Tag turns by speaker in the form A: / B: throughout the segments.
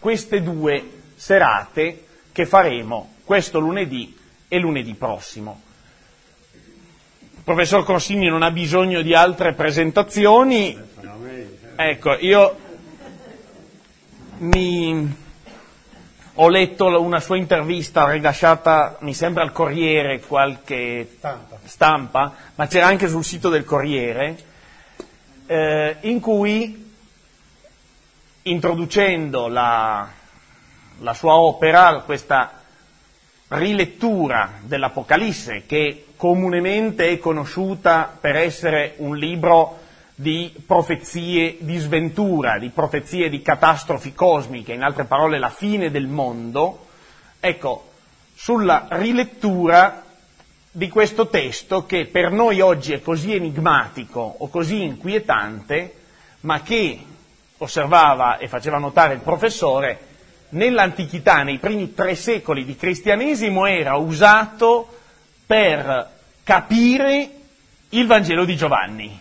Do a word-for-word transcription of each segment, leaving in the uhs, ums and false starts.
A: queste due serate che faremo questo lunedì e lunedì prossimo. Il professor Corsini non ha bisogno di altre presentazioni. Ecco, io mi ho letto una sua intervista rilasciata, mi sembra, al Corriere, qualche stampa, stampa ma c'era anche sul sito del Corriere, eh, in cui, introducendo la, la sua opera, questa rilettura dell'Apocalisse, che comunemente è conosciuta per essere un libro di profezie di sventura, di profezie di catastrofi cosmiche, in altre parole la fine del mondo, ecco, sulla rilettura di questo testo che per noi oggi è così enigmatico o così inquietante, ma che, osservava e faceva notare il professore, nell'antichità, nei primi tre secoli di cristianesimo, era usato per capire il Vangelo di Giovanni.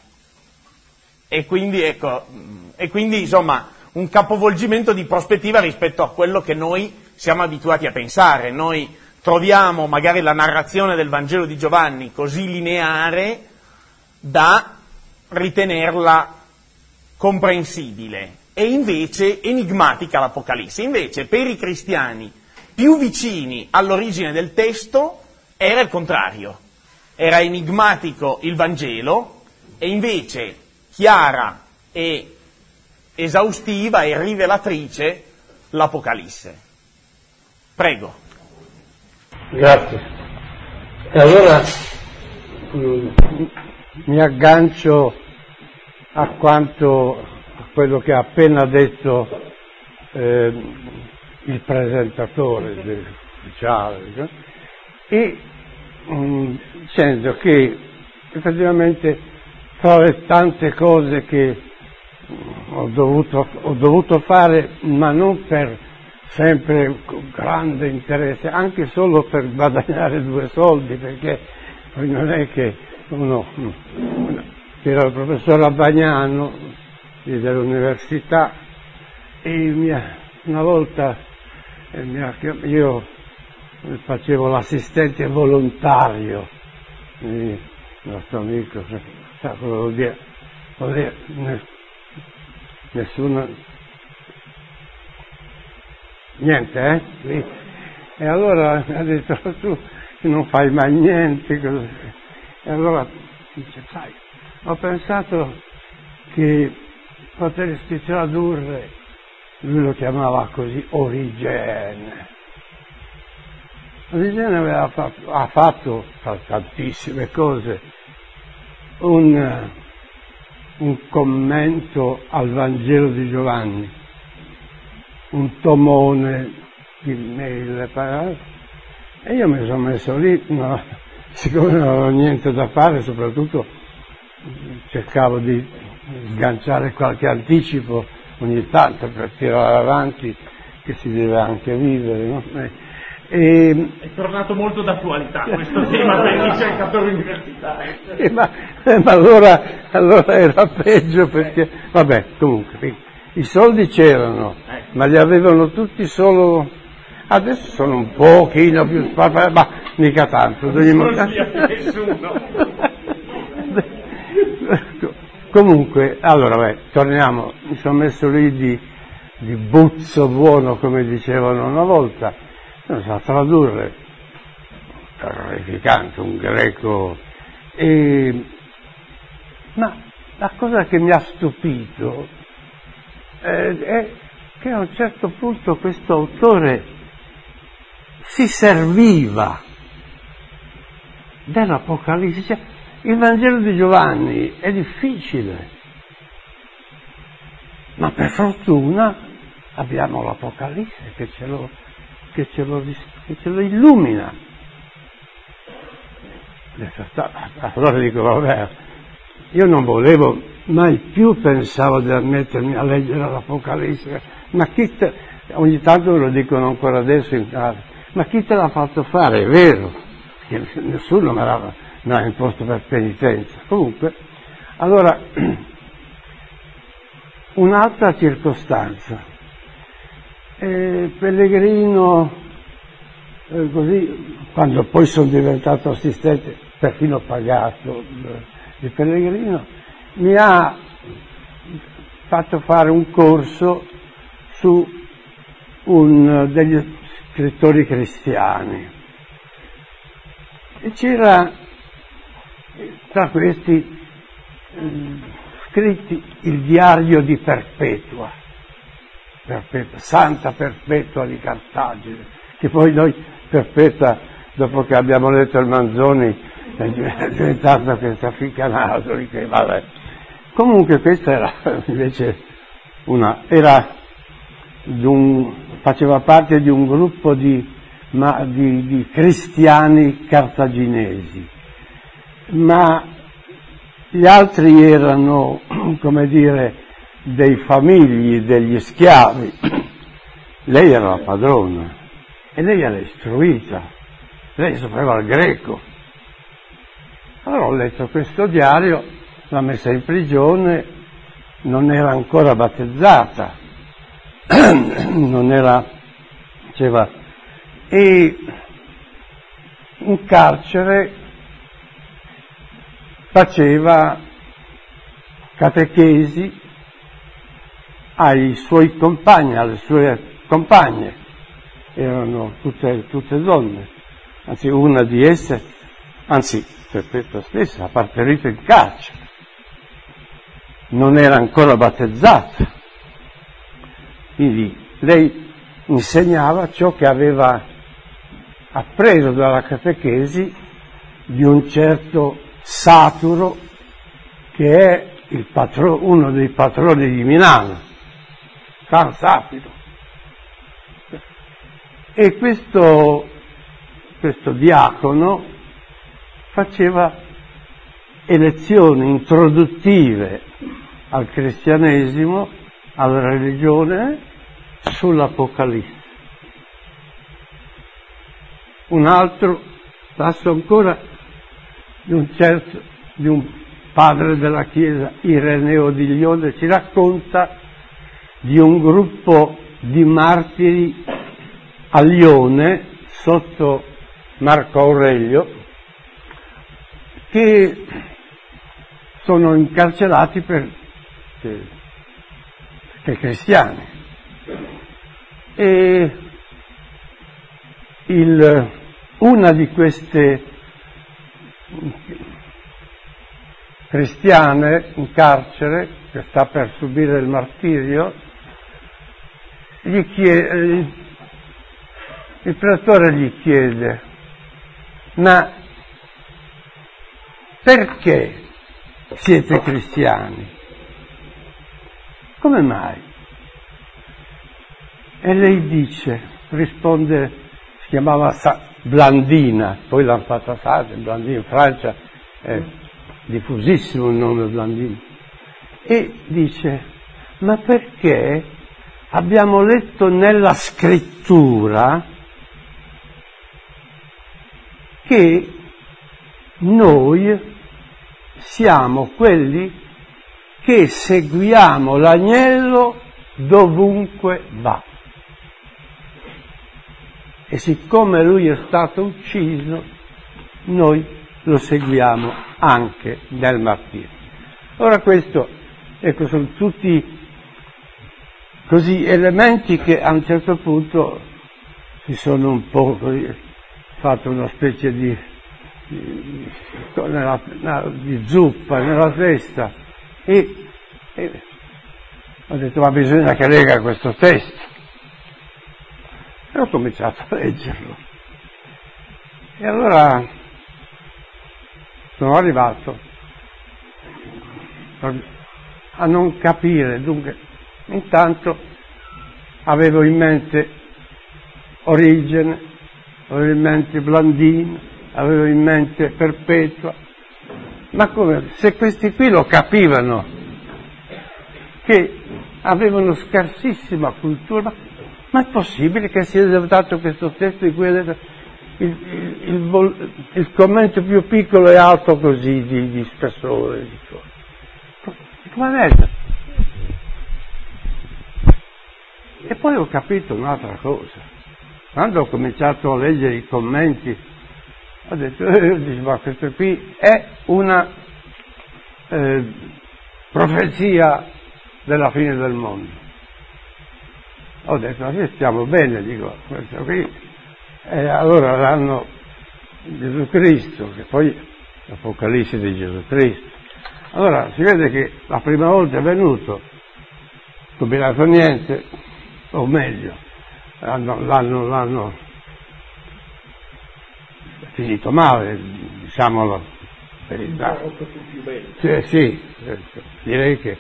A: E quindi, ecco, e quindi insomma un capovolgimento di prospettiva rispetto a quello che noi siamo abituati a pensare. Noi troviamo magari la narrazione del Vangelo di Giovanni così lineare da ritenerla comprensibile, e invece enigmatica l'Apocalisse. Invece per i cristiani più vicini all'origine del testo era il contrario, era enigmatico il Vangelo e invece chiara e esaustiva e rivelatrice l'Apocalisse. Prego.
B: Grazie. E allora mh, mi aggancio a quanto, a quello che ha appena detto eh, il presentatore del ufficiale, e mh, dicendo che effettivamente tra le tante cose che ho dovuto, ho dovuto fare, ma non per sempre con grande interesse, anche solo per guadagnare due soldi, perché poi non è che uno, era il professor Abbagnano dell'università, e mi ha, una volta eh, mi ha, io facevo l'assistente volontario, il nostro amico, sa cosa vuol dire? Vuol dire nessuno, niente, eh? Sì. E allora mi ha detto, tu non fai mai niente, così. E allora dice, sai, ho pensato che potresti tradurre, lui lo chiamava così, Origene. Origene aveva fatto, ha fatto tantissime cose, un, un commento al Vangelo di Giovanni, un tomone di mille parole, e io mi sono messo lì, no, siccome non avevo niente da fare, soprattutto cercavo di sganciare qualche anticipo ogni tanto per tirare avanti, che si deve anche vivere, no? E...
A: è tornato molto d'attualità questo tema per i ricercatori universitari.
B: Eh, ma, eh, ma allora, allora era peggio, perché vabbè, comunque i soldi c'erano, ma li avevano tutti solo, adesso sono un pochino più sparpati, ma mica tanto.
A: Non nessuno.
B: Comunque, allora beh, torniamo, mi sono messo lì di, di buzzo buono, come dicevano una volta. Non so tradurre, terrificante, un greco, e... ma la cosa che mi ha stupito eh, è che a un certo punto questo autore si serviva dell'Apocalisse. Cioè, il Vangelo di Giovanni è difficile, ma per fortuna abbiamo l'Apocalisse che ce lo Che ce, lo, che ce lo illumina. Allora dico, vabbè, io non volevo, mai più pensavo di mettermi a leggere l'Apocalisse, ma chi te, ogni tanto me lo dicono ancora adesso in casa, ma chi te l'ha fatto fare? È vero, che nessuno me l'ha, me l'ha imposto per penitenza. Comunque, allora, un'altra circostanza. E Pellegrino, eh, così, quando poi sono diventato assistente, perfino pagato di Pellegrino, mi ha fatto fare un corso su un degli scrittori cristiani. E c'era tra questi eh, scritti il diario di Perpetua, Perpetua, Santa Perpetua di Cartagine, che poi noi Perpetua, dopo che abbiamo letto il Manzoni, è diventata questa ficanato, che vabbè. Comunque questa era invece una, era di un, faceva parte di un gruppo di, ma, di, di cristiani cartaginesi, ma gli altri erano, come dire, dei famigli degli schiavi. Lei era la padrona e lei era istruita, lei sapeva il greco. Allora ho letto questo diario, l'ha messa in prigione, non era ancora battezzata, non era, diceva, e in carcere faceva catechesi ai suoi compagni, alle sue compagne, erano tutte, tutte donne, anzi una di esse, anzi Perpetua stessa, ha partorito in carcere, non era ancora battezzata, quindi lei insegnava ciò che aveva appreso dalla catechesi di un certo Saturo, che è il patro, uno dei patroni di Milano, San Saturo. E questo, questo diacono faceva lezioni introduttive al cristianesimo, alla religione, sull'Apocalisse. Un altro passo ancora di un certo, di un padre della Chiesa, Ireneo di Lione, ci racconta di un gruppo di martiri a Lione, sotto Marco Aurelio, che sono incarcerati per, per, per cristiani. E il, una di queste cristiane in carcere, che sta per subire il martirio, gli chiede, il pretore gli chiede: ma perché siete cristiani? Come mai? E lei dice, risponde, si chiamava Blandina, poi l'hanno fatta Sade, Blandina, in Francia è diffusissimo il nome Blandina, e dice: ma perché abbiamo letto nella scrittura che noi siamo quelli che seguiamo l'agnello dovunque va. E siccome lui è stato ucciso, noi lo seguiamo anche nel martirio. Ora questo, ecco, sono tutti così elementi che a un certo punto si sono un po' così, fatto una specie di, di, nella, nella, di zuppa nella testa, e, e ho detto: ma bisogna che legga questo testo. E ho cominciato a leggerlo. E allora sono arrivato a non capire. Dunque, intanto avevo in mente Origene, avevo in mente Blandino, avevo in mente Perpetua, ma come se questi qui lo capivano, che avevano scarsissima cultura, ma è possibile che sia dato questo testo di cui il, il, il, il commento più piccolo è alto così di, di spessore, di cose. Come è? E poi ho capito un'altra cosa. Quando ho cominciato a leggere i commenti, ho detto, eh, ma questo qui è una eh, profezia della fine del mondo. Ho detto, ma sì, stiamo bene, dico, questo qui. E allora l'hanno Gesù Cristo, che poi l'Apocalisse di Gesù Cristo. Allora si vede che la prima volta è venuto, combinato niente, o meglio, l'hanno, l'hanno, l'hanno finito male, diciamolo per il sì, sì, direi che.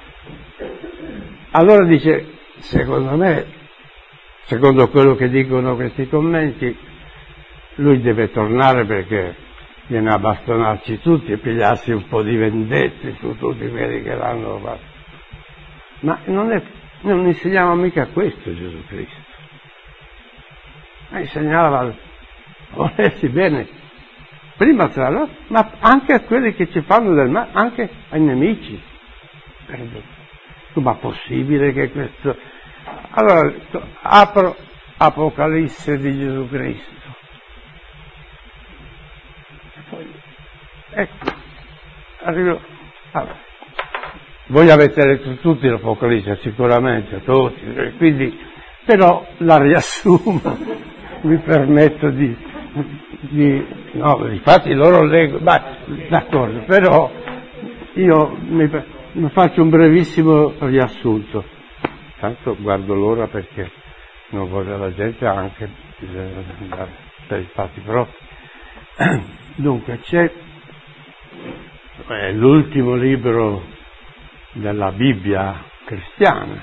B: Allora dice, secondo me, secondo quello che dicono questi commenti, lui deve tornare perché viene a bastonarci tutti e pigliarsi un po' di vendette su tutti quelli che l'hanno fatto. Ma non, è, non insegnava mica questo Gesù Cristo. Ma insegnava volersi bene prima tra loro, ma anche a quelli che ci fanno del male, anche ai nemici. Ma possibile che questo... Allora, apro Apocalisse di Gesù Cristo. Ecco, arrivo. Allora, voi avete letto tutti l'Apocalisse, sicuramente, tutti, quindi, però la riassumo, mi permetto di, di no, infatti loro leggo, ma d'accordo, però io mi, mi faccio un brevissimo riassunto, tanto guardo l'ora perché non vuole la gente anche andare per i fatti propri. Dunque c'è è l'ultimo libro della Bibbia cristiana,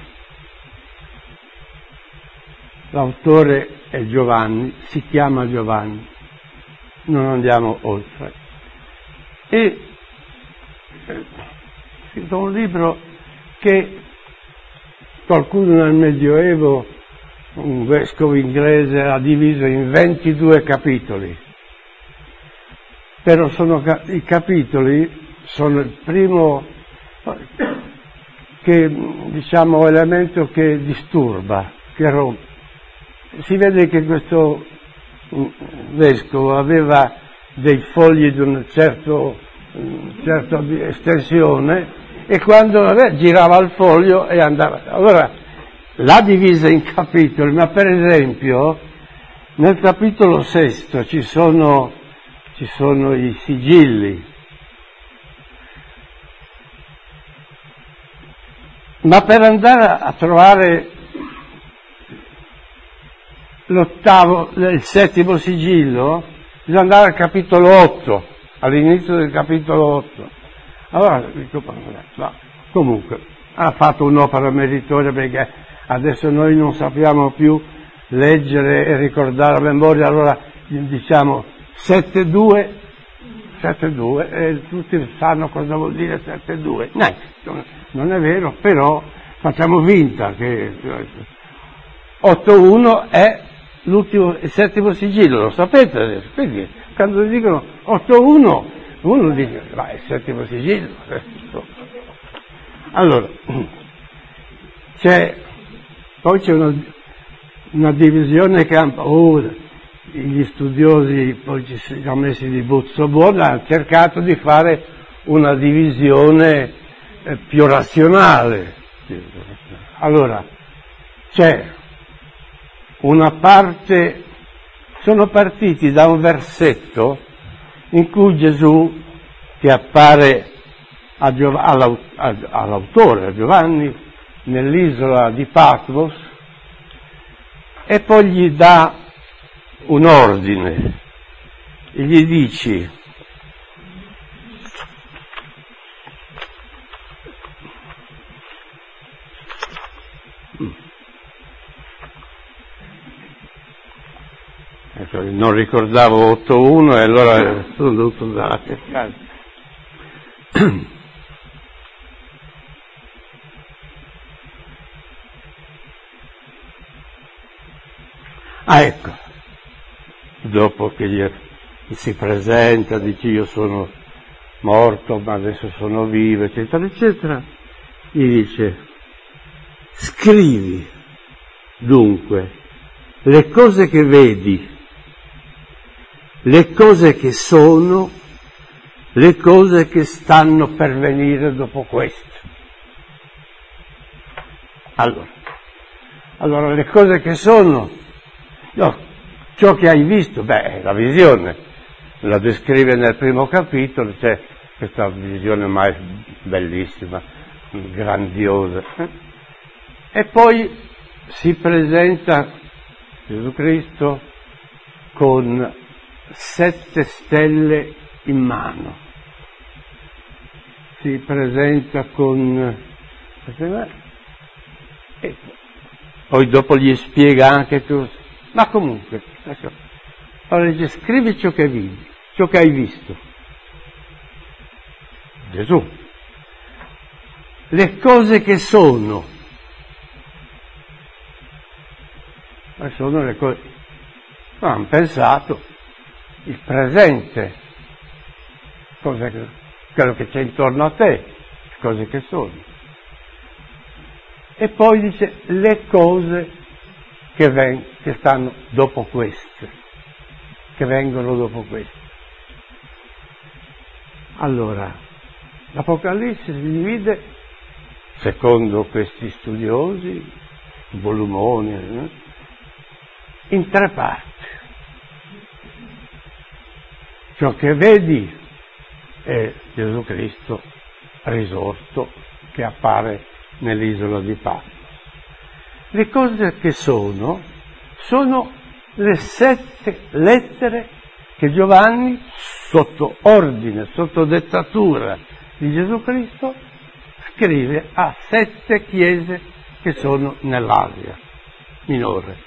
B: l'autore è Giovanni, si chiama Giovanni, non andiamo oltre, e è scritto un libro che qualcuno nel Medioevo, un vescovo inglese, ha diviso in ventidue capitoli. Però sono, i capitoli sono il primo che, diciamo, elemento che disturba, che rompe. Si vede che questo vescovo aveva dei fogli di una certo, certa estensione e quando vabbè, girava il foglio e andava. Allora l'ha divisa in capitoli, ma per esempio nel capitolo sesto ci sono Ci sono i sigilli, ma per andare a trovare l'ottavo, il settimo sigillo, bisogna andare al capitolo otto, all'inizio del capitolo otto. Allora, dico, no, comunque, ha fatto un'opera meritoria perché adesso noi non sappiamo più leggere e ricordare a memoria, allora diciamo sette due, sette due, e tutti sanno cosa vuol dire sette due. No, non è vero, però facciamo finta che otto uno è l'ultimo, il settimo sigillo, lo sapete adesso. Quindi quando dicono otto uno, uno dice, ma è il settimo sigillo. Allora, c'è, poi c'è una, una divisione che ha... Oh, gli studiosi poi ci siamo messi di buzzo buono, hanno cercato di fare una divisione eh, più razionale. Allora, c'è una parte, sono partiti da un versetto in cui Gesù, che appare a Giov- all'autore, a Giovanni, nell'isola di Patmos, e poi gli dà un ordine e gli dici ecco, non ricordavo otto uno e allora sono dovuto andare a cercare. Ah, ecco, dopo che gli si presenta, dice io sono morto ma adesso sono vivo, eccetera, eccetera, gli dice scrivi dunque, le cose che vedi, le cose che sono, le cose che stanno per venire dopo questo. Allora, allora le cose che sono, no, ciò che hai visto, beh, è la visione, la descrive nel primo capitolo, c'è questa visione mai bellissima, grandiosa, e poi si presenta Gesù Cristo con sette stelle in mano, si presenta con, e poi dopo gli spiega anche tu, ma comunque, allora dice, scrivi ciò che vedi, ciò che hai visto. Gesù. Le cose che sono, ma sono le cose, ma hanno pensato il presente, cose che, quello che c'è intorno a te, cose che sono. E poi dice le cose che, ven- che stanno dopo queste, che vengono dopo queste. Allora, l'Apocalisse si divide, secondo questi studiosi, volumoni, eh, in tre parti. Ciò che vedi è Gesù Cristo risorto che appare nell'isola di Patmos. Le cose che sono, sono le sette lettere che Giovanni, sotto ordine, sotto dettatura di Gesù Cristo, scrive a sette chiese che sono nell'Asia minore.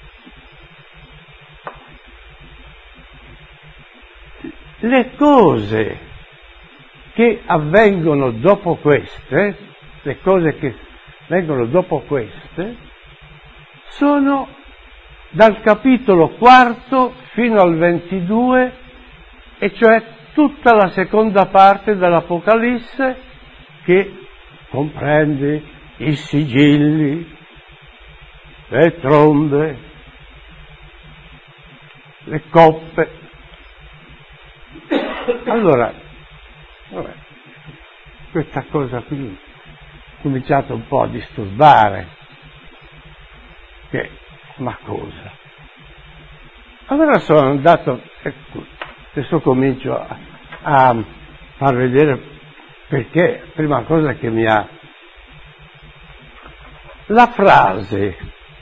B: Le cose che avvengono dopo queste, le cose che vengono dopo queste, sono dal capitolo quarto fino al ventidue, e cioè tutta la seconda parte dell'Apocalisse, che comprende i sigilli, le trombe, le coppe. Allora, vabbè, questa cosa qui ha cominciato un po' a disturbare, che, ma cosa? Allora sono andato, ecco, adesso comincio a, a far vedere perché, prima cosa che mi ha, la frase,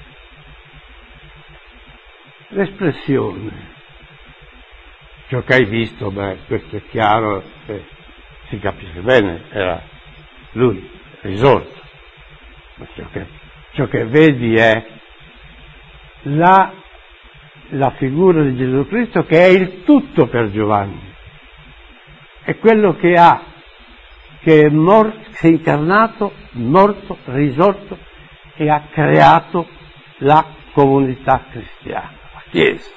B: l'espressione, ciò che hai visto, beh, questo è chiaro, eh, si capisce bene, era lui, risorto. Ma ciò che, ciò che vedi è la, la figura di Gesù Cristo, che è il tutto per Giovanni. È quello che ha, che è morto, che è incarnato, morto, risorto, e ha creato la comunità cristiana, la Chiesa.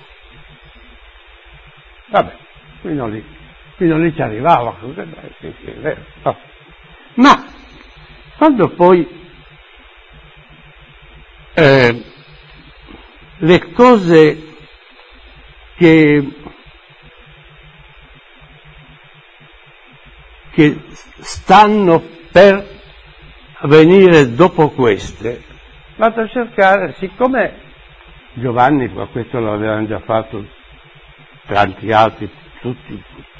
B: Vabbè, qui non lì, qui non lì ci arrivava, sì, sì, è vero. No. Ma quando poi eh, le cose che, che stanno per avvenire dopo queste, vado a cercare, siccome Giovanni, ma questo l'avevano già fatto tanti altri, tutti,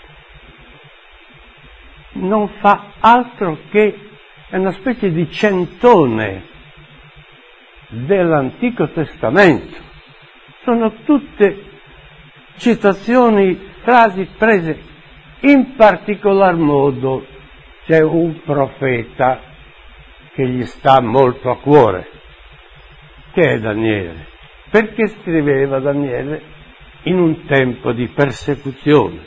B: non fa altro che è una specie di centone dell'Antico Testamento. Sono tutte citazioni, frasi prese, in particolar modo c'è un profeta che gli sta molto a cuore, che è Daniele. Perché scriveva Daniele in un tempo di persecuzione,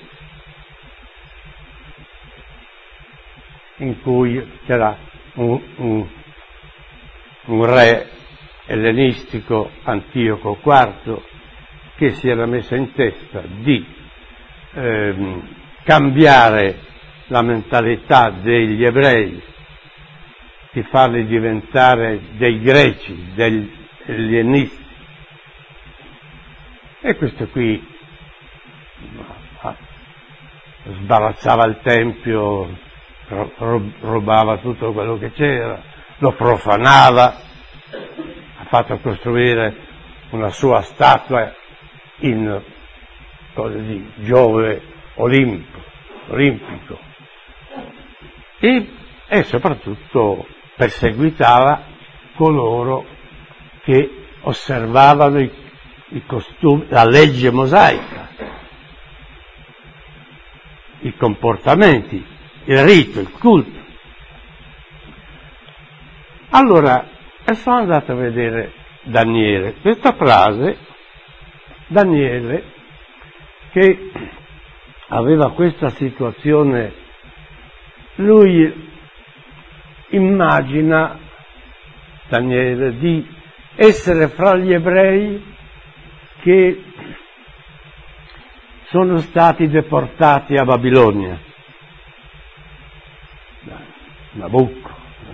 B: in cui c'era un, un, un re ellenistico, Antioco quarto, che si era messo in testa di ehm, cambiare la mentalità degli ebrei, di farli diventare dei greci, degli ellenisti, E questo qui sbarazzava il tempio, rubava tutto quello che c'era, lo profanava, ha fatto costruire una sua statua in cosa di Giove Olimpo, olimpico e, e soprattutto perseguitava coloro che osservavano i, i costumi, la legge mosaica, i comportamenti, il rito, il culto. Allora, sono andato a vedere Daniele. Questa frase, Daniele, che aveva questa situazione, lui immagina, Daniele, di essere fra gli ebrei che sono stati deportati a Babilonia. Nabucco.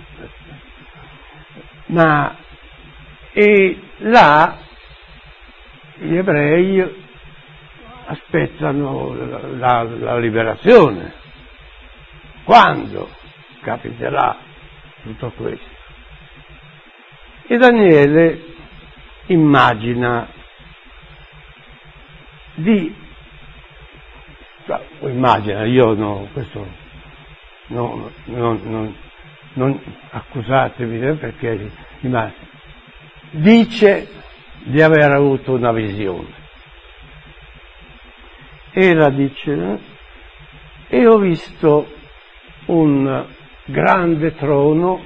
B: Ma e là gli ebrei aspettano la, la, la liberazione. Quando capiterà tutto questo? E Daniele immagina di, o immagina, io no, questo no, non, non, non accusatemi perché ma dice di aver avuto una visione. E la dice, e ho visto un grande trono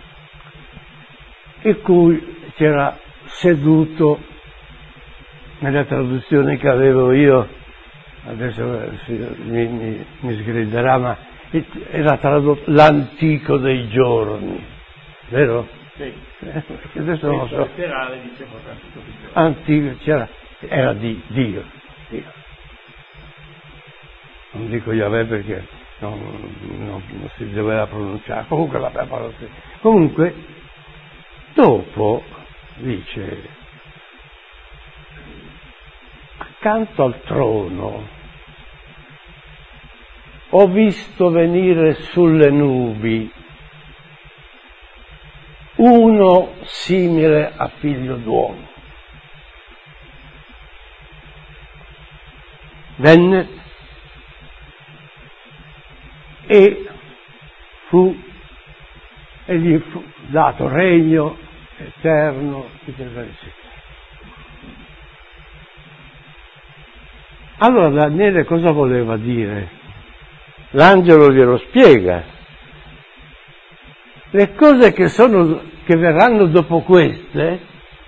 B: in cui c'era seduto, nella traduzione che avevo io, adesso mi, mi, mi sgriderà, ma era tradotto l'antico dei giorni, vero?
A: Sì.
B: Eh, adesso non lo so.
A: Dicevo,
B: antico, c'era, era di Dio, Dio. Non dico Yahweh perché non, non, non si doveva pronunciare, comunque la parola sì. Comunque, dopo, dice, accanto al trono ho visto venire sulle nubi uno simile a figlio d'uomo. Venne e fu, e gli fu dato regno eterno. Allora Daniele cosa voleva dire? L'angelo glielo spiega. Le cose che sono, che verranno dopo queste,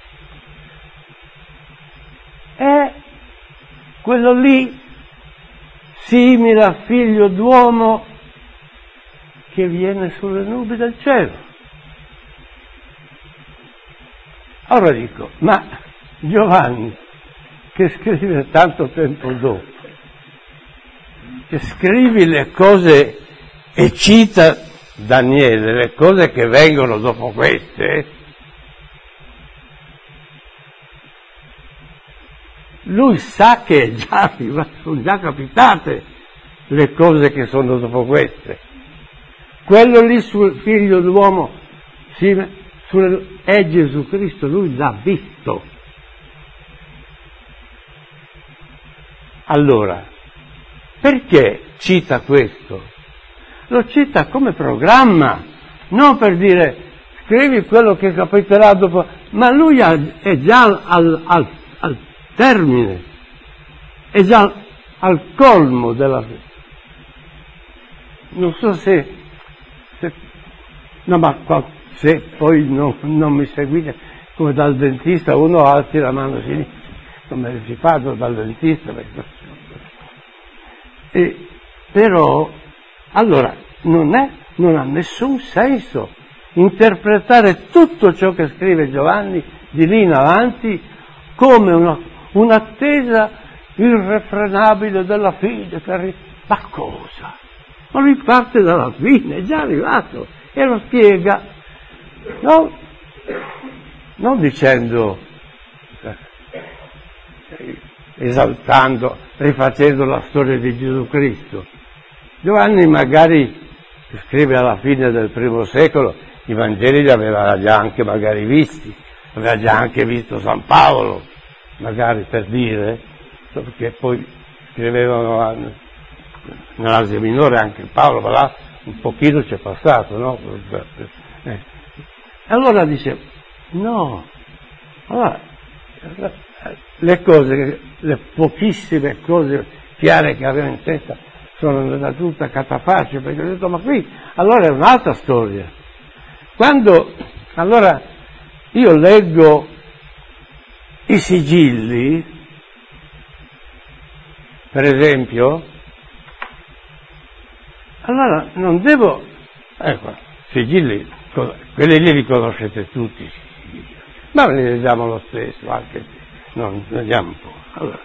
B: è quello lì simile a figlio d'uomo che viene sulle nubi del cielo. Ora dico, ma Giovanni, che scrive tanto tempo dopo, che scrivi le cose e cita Daniele, le cose che vengono dopo queste, lui sa che è già, sono già capitate le cose che sono dopo queste. Quello lì sul figlio d'uomo sì, sul, è Gesù Cristo, lui l'ha visto. Allora, perché cita questo? Lo cita come programma, non per dire scrivi quello che capiterà dopo, ma lui è già al, al, al termine, è già al colmo della... Non so se... se no, ma se poi non, non mi seguite, come dal dentista uno alzi la mano sinistra, come si fa dal dentista. E, però, allora, non, è, non ha nessun senso interpretare tutto ciò che scrive Giovanni di lì in avanti come una, un'attesa irrefrenabile della fine. Per... Ma cosa? Ma lui parte dalla fine, è già arrivato, e lo spiega, no? Non dicendo esaltando, rifacendo la storia di Gesù Cristo. Giovanni magari scrive alla fine del primo secolo, i Vangeli li aveva già anche magari visti, aveva già anche visto San Paolo, magari per dire, perché poi scrivevano nell'Asia Minore anche Paolo, ma là un pochino c'è passato, no? Eh. Allora dice, no, allora, le cose, le pochissime cose chiare che avevo in testa sono andate tutte a catafascio, perché ho detto, ma qui, allora è un'altra storia. Quando, allora, io leggo i sigilli, per esempio, allora non devo, ecco, sigilli, quelli lì li conoscete tutti, ma li leggiamo lo stesso, anche se non vediamo un po'. Allora,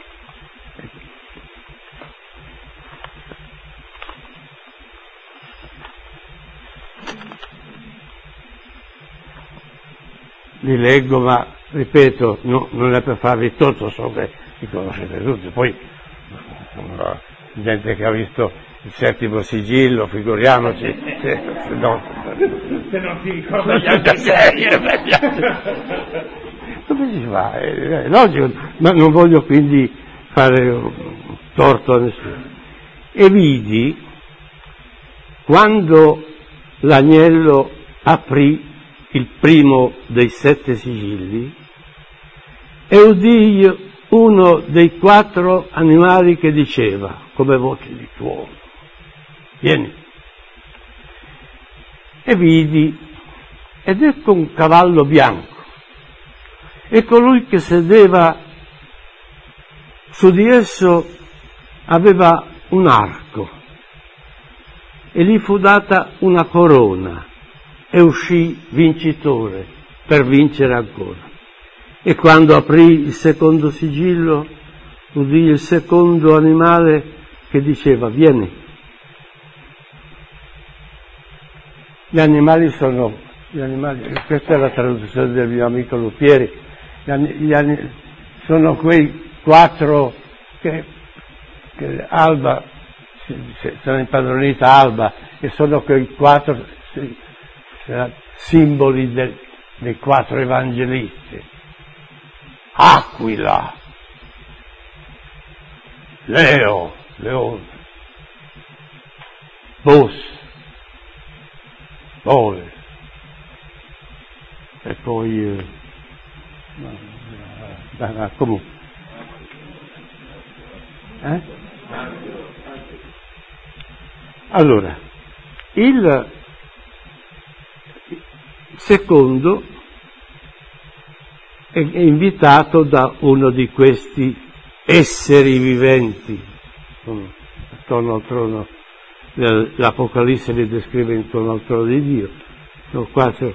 B: li leggo, ma ripeto, no, non è per farvi torto, so che li conoscete tutti, poi no, gente che ha visto il settimo sigillo, figuriamoci, se, se, no,
A: se non ti ricorda gli altri sei.
B: Come si fa? È, è logico, ma non voglio quindi fare torto a nessuno. E vidi, quando l'agnello aprì il primo dei sette sigilli, e udì uno dei quattro animali che diceva, come voce di tuono, vieni. E vidi, ed ecco un cavallo bianco, e colui che sedeva su di esso aveva un arco, e gli fu data una corona, e uscì vincitore per vincere ancora. E quando aprì il secondo sigillo, udì il secondo animale che diceva, vieni. Gli animali sono, gli animali, questa è la traduzione del mio amico Lupieri, gli, gli anim, sono quei quattro che, che Alba, sono impadronita Alba, e sono quei quattro simboli del, dei quattro evangelisti. Aquila, Leo, Leone, Bus, Bove, e poi, eh, no, no, no, comunque, eh? Allora, il secondo è invitato da uno di questi esseri viventi, attorno al trono, l'Apocalisse li descrive intorno al trono di Dio, sono quattro.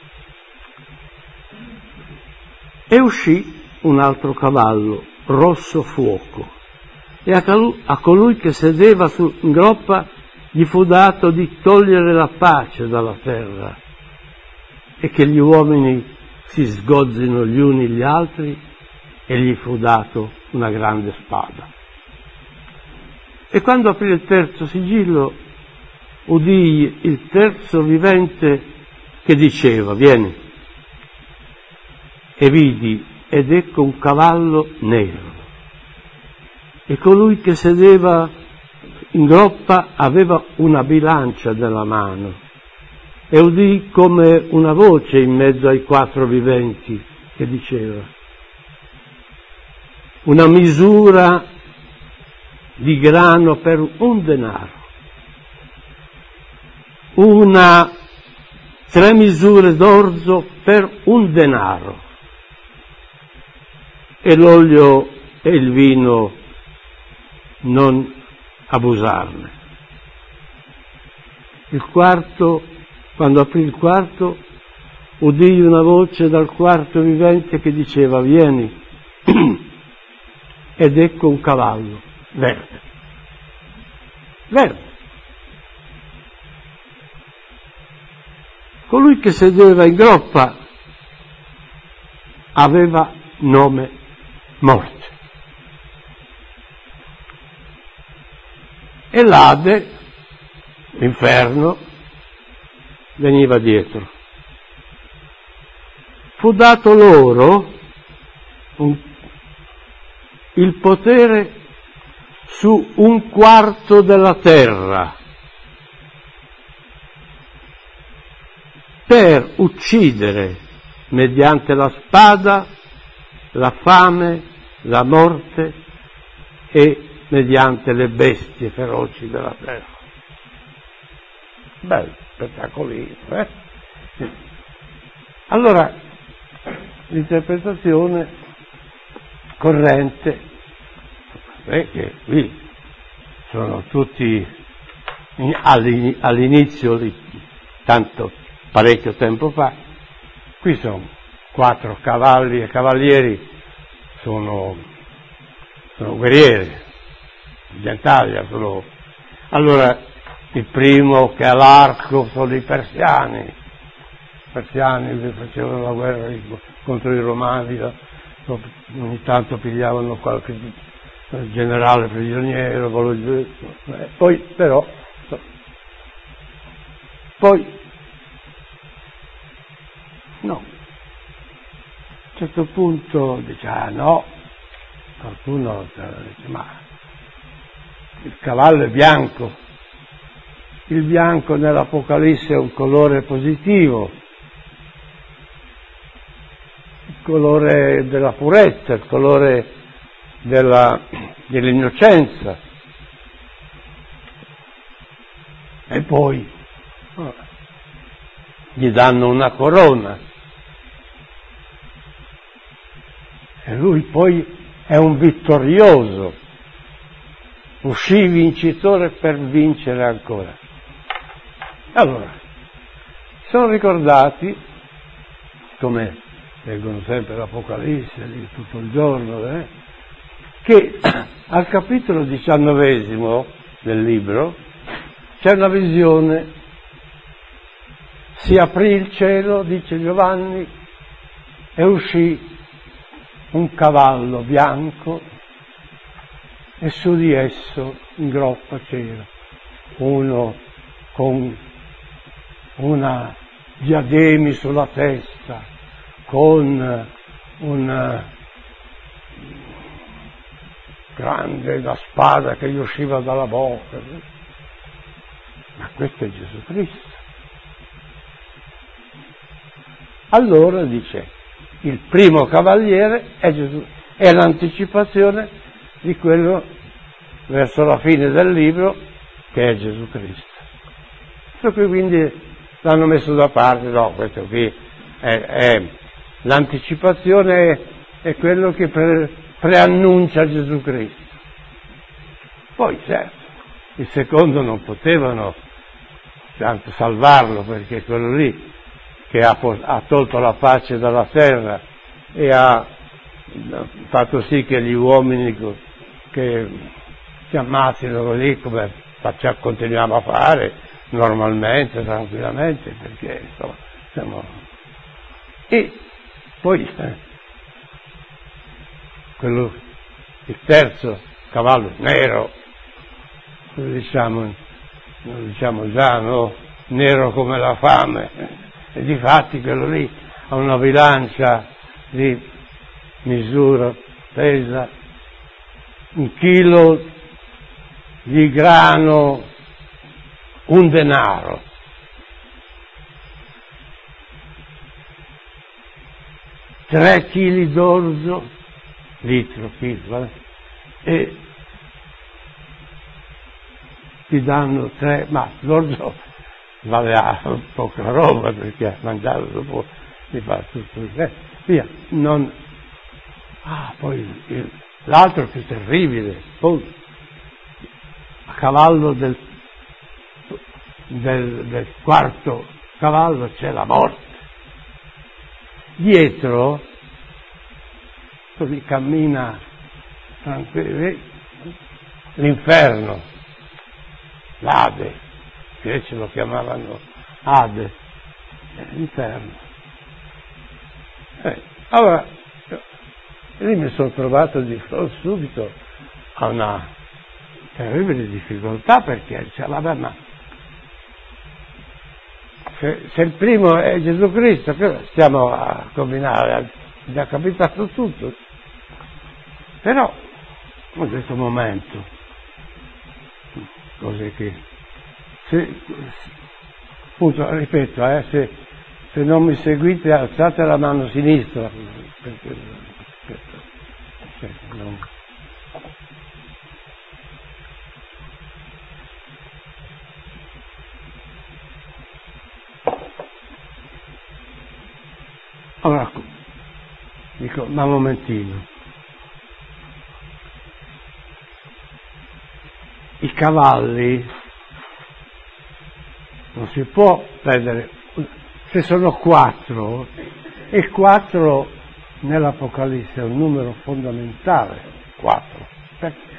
B: E uscì un altro cavallo, rosso fuoco, e a, cal- a colui che sedeva su in groppa gli fu dato di togliere la pace dalla terra, e che gli uomini si sgozzino gli uni gli altri, e gli fu dato una grande spada. E quando aprì il terzo sigillo, udii il terzo vivente che diceva, vieni. E vidi, ed ecco un cavallo nero, e colui che sedeva in groppa aveva una bilancia nella mano, e udì come una voce in mezzo ai quattro viventi che diceva, una misura di grano per un denaro, una tre misure d'orzo per un denaro, e l'olio e il vino non abusarne. Il quarto, quando aprì il quarto, udii una voce dal quarto vivente che diceva, vieni, ed ecco un cavallo verde, verde. Colui che sedeva in groppa aveva nome morte, e l'Ade, l'inferno, veniva dietro. Fu dato loro un, il potere su un quarto della terra per uccidere mediante la spada, la fame, la morte e mediante le bestie feroci della terra. Bello, spettacolino, eh? Allora, l'interpretazione corrente è che qui sono tutti all'inizio, tanto parecchio tempo fa, qui sono quattro cavalli e cavalieri, sono, sono guerrieri, gentaglia, sono... Allora, il primo che ha l'arco sono i persiani, i persiani che facevano la guerra contro i romani, ogni tanto pigliavano qualche generale prigioniero, poi però, poi, no, a un certo punto dice, ah no, qualcuno dice, ma il cavallo è bianco, il bianco nell'Apocalisse è un colore positivo, il colore della purezza, il colore della, dell'innocenza. E poi oh, gli danno una corona e lui poi è un vittorioso, uscì vincitore per vincere ancora. Allora, sono ricordati, come leggono sempre l'Apocalisse lì tutto il giorno, eh, che al capitolo diciannovesimo del libro c'è una visione, si aprì il cielo, dice Giovanni, e uscì un cavallo bianco e su di esso in groppa c'era uno con una diademi sulla testa, con una grande la spada che gli usciva dalla bocca. Ma questo è Gesù Cristo. Allora dice, il primo cavaliere è Gesù, è l'anticipazione di quello verso la fine del libro che è Gesù Cristo. Questo qui quindi l'hanno messo da parte, no, questo qui è, è l'anticipazione, è, è quello che pre, preannuncia Gesù Cristo. Poi certo, il secondo non potevano tanto salvarlo, perché quello lì che ha, ha tolto la pace dalla terra e ha fatto sì che gli uomini che si ammazzino lì come facciamo, continuiamo a fare normalmente, tranquillamente, perché insomma siamo... E poi eh, quello, il terzo cavallo nero, lo diciamo, lo diciamo già, no? Nero come la fame, e difatti quello lì ha una bilancia di misura, pesa un chilo di grano, un denaro. Tre chili d'orzo, litro, chilo, eh? E ti danno tre, ma l'orzo vale a poca roba, perché mangiare dopo mi fa tutto, eh? Via, non... Ah, poi il, l'altro più terribile, poi a cavallo del, del, del quarto cavallo c'è la morte. Dietro, così cammina tranquillo, l'inferno, l'Ade, che ce lo chiamavano Ade, l'inferno. Eh, allora, lì mi sono trovato di fronte subito a una, terribili difficoltà, perché dice, vabbè, ma se, se il primo è Gesù Cristo, stiamo a combinare, è già capitato tutto. Però in questo momento, così che, se, appunto, ripeto, eh, se, se non mi seguite alzate la mano sinistra, perché, perché non... Allora, dico, ma un momentino, i cavalli non si può prendere, se sono quattro, e quattro nell'Apocalisse è un numero fondamentale, quattro. Perché?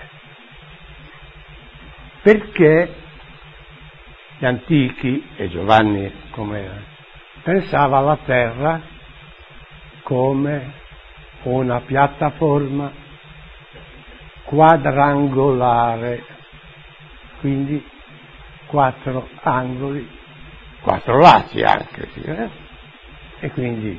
B: Perché gli antichi, e Giovanni come pensava alla terra come una piattaforma quadrangolare, quindi quattro angoli, quattro lati anche, sì, eh? E quindi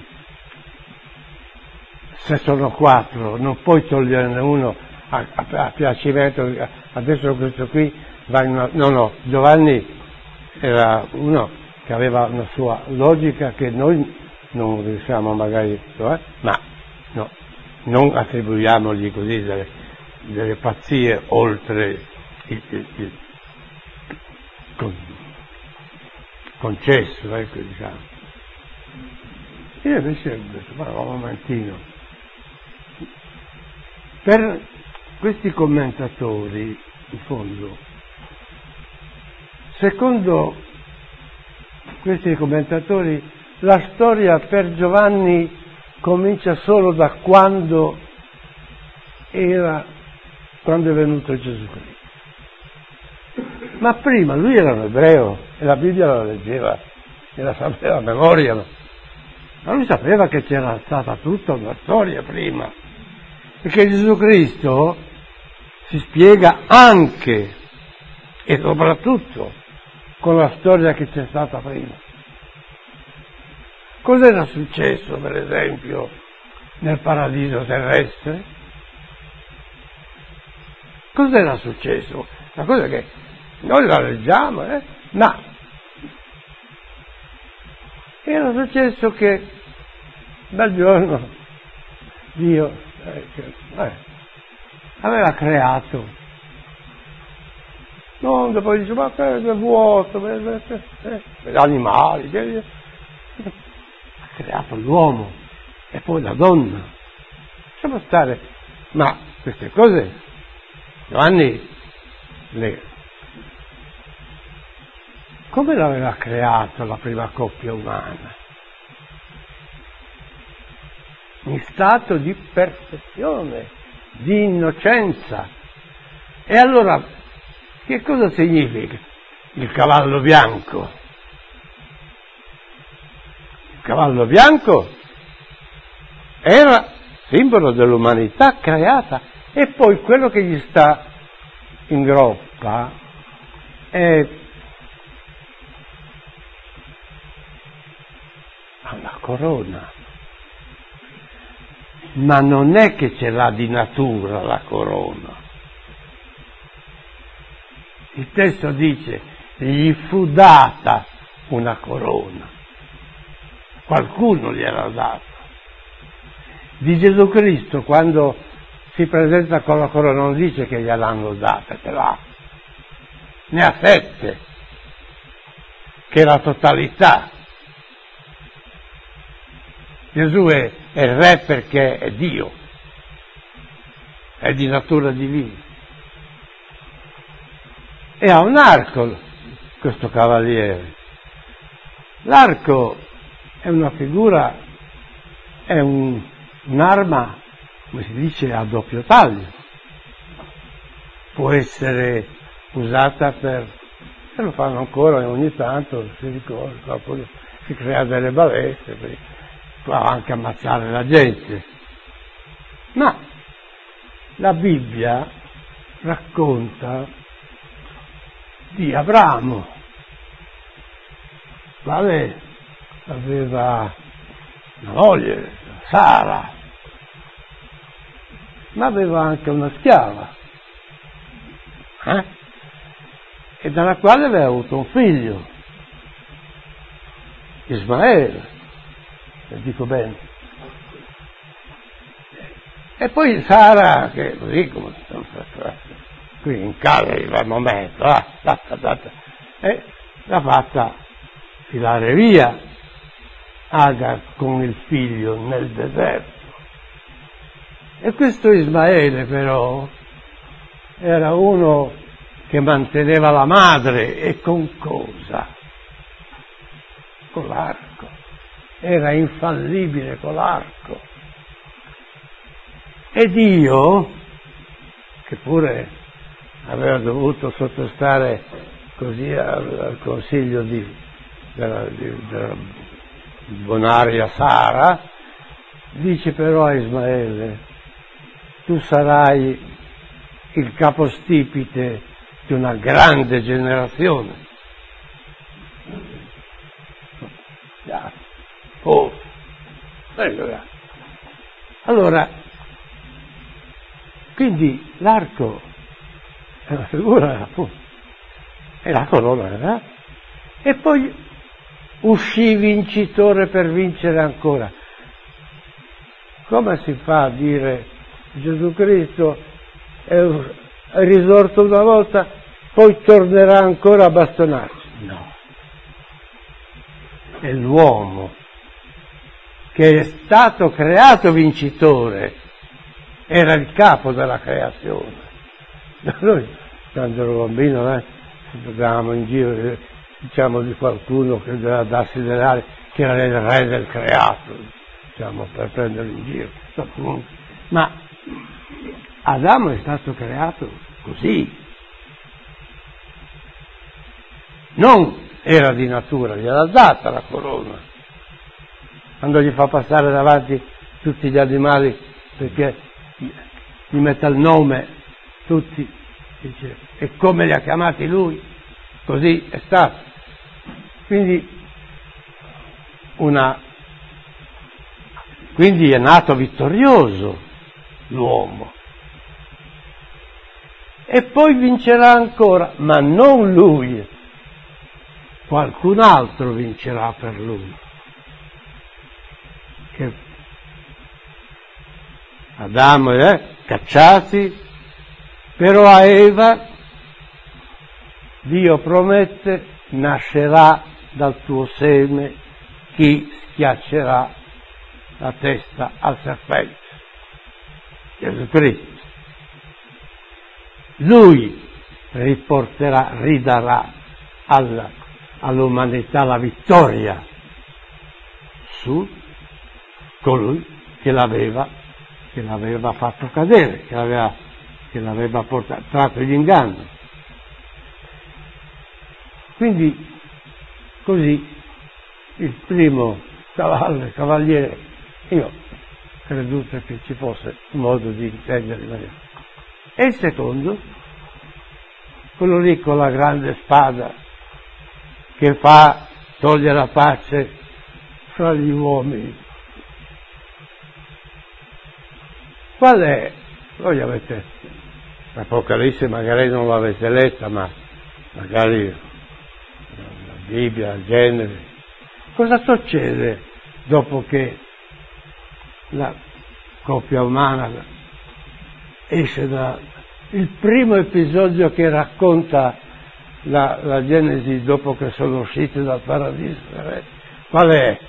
B: se sono quattro non puoi toglierne uno a, a, a piacimento. Adesso questo qui va in una... no no, Giovanni era uno che aveva una sua logica che noi non riusciamo magari, eh? ma no, non attribuiamogli così delle, delle pazzie oltre il, il, il con, concesso, ecco, diciamo. Io invece ho detto, ma un momentino, per questi commentatori, in fondo, secondo questi commentatori, la storia per Giovanni comincia solo da quando era, quando è venuto Gesù Cristo. Ma prima lui era un ebreo e la Bibbia la leggeva e la sapeva a memoria, ma lui sapeva che c'era stata tutta una storia prima, perché Gesù Cristo si spiega anche e soprattutto con la storia che c'è stata prima. Cos'era successo, per esempio, nel paradiso terrestre? Cos'era successo? Una cosa che noi la leggiamo, eh? Ma era successo che dal giorno Dio eh, eh, aveva creato mondo, poi dice, ma che è vuoto, eh, eh, eh, animali, eh, ha creato l'uomo e poi la donna. Lasciamo stare, ma queste cose Giovanni le... come l'aveva creato la prima coppia umana? In stato di perfezione, di innocenza. E allora, che cosa significa il cavallo bianco? Il cavallo bianco era simbolo dell'umanità creata, e poi quello che gli sta in groppa è una corona. Ma non è che ce l'ha di natura la corona. Il testo dice, gli fu data una corona. Qualcuno gliel'ha data. Di Gesù Cristo, quando si presenta con la corona, non dice che gliel'hanno data, ce l'ha. Ne ha sette, che è la totalità. Gesù è, è il re perché è Dio, è di natura divina. E ha un arco questo cavaliere. L'arco è una figura, è un, un'arma, come si dice, a doppio taglio. Può essere usata per, e lo fanno ancora ogni tanto, si ricorda, poi si crea delle balestre, può anche ammazzare la gente. Ma la Bibbia racconta di Abramo, quale aveva una moglie, Sara, ma aveva anche una schiava, eh? e dalla quale aveva avuto un figlio, Ismaele, se dico bene. E poi Sara, che così come qui in casa arriva il momento, ah, ta, ta, ta, ta, e l'ha fatta filare via Agar con il figlio nel deserto. E questo Ismaele però era uno che manteneva la madre, e con cosa? Con l'arco. Era infallibile con l'arco. E Dio, che pure aveva dovuto sottostare così al, al consiglio di, della, di, della bonaria Sara, dice però a Ismaele: tu sarai il capostipite di una grande generazione. Oh. Allora, quindi l'arco è una figura, appunto, è la corona, eh? E poi uscì vincitore per vincere ancora. Come si fa a dire Gesù Cristo è risorto una volta, poi tornerà ancora a bastonarci? No. È l'uomo che è stato creato vincitore, era il capo della creazione. Noi, quando ero bambino, eh, andavamo in giro, diciamo di qualcuno che doveva darsi denari, che era il re del creato, diciamo, per prenderlo in giro. Ma Adamo è stato creato così. Non era di natura, gliel'ha data la corona. Quando gli fa passare davanti tutti gli animali perché gli mette il nome, tutti, dice, e come li ha chiamati lui, così è stato. Quindi una quindi è nato vittorioso l'uomo. E poi vincerà ancora, ma non lui, qualcun altro vincerà per lui. Che Adamo eh, cacciati, però a Eva Dio promette: nascerà dal tuo seme chi schiaccerà la testa al serpente, Gesù Cristo. Lui riporterà, ridarà alla, all'umanità la vittoria su colui che l'aveva, che l'aveva fatto cadere, che l'aveva, che l'aveva portato, tratto in inganno. Quindi così il primo cavallo, il cavaliere, io ho creduto che ci fosse un modo di intendere meglio. E il secondo, quello lì con la grande spada che fa, toglie la pace fra gli uomini. Qual è? Voi avete l'Apocalisse, magari non l'avete letta, ma magari la Bibbia, il genere. Cosa succede dopo che la coppia umana esce da... Il primo episodio che racconta la, la Genesi dopo che sono usciti dal paradiso, eh? Qual è?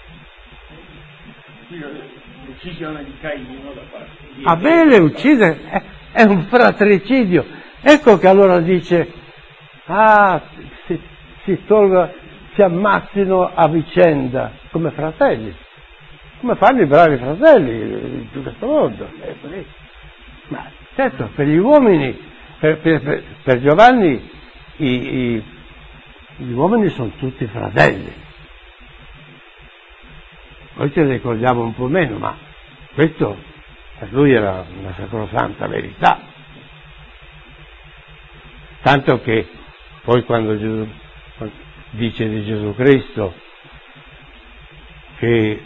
A: L'uccisione di Caino da parte di
B: Abele uccide, è, è un fratricidio. Ecco che allora dice, ah, si, si tolga, si ammazzino a vicenda come fratelli, come fanno i bravi fratelli di questo mondo. È così. Ma certo, per gli uomini, per, per, per Giovanni, i, i, gli uomini sono tutti fratelli. Noi ce ne ricordiamo un po' meno, ma questo per lui era una sacrosanta verità. Tanto che Poi quando Gesù dice di Gesù Cristo che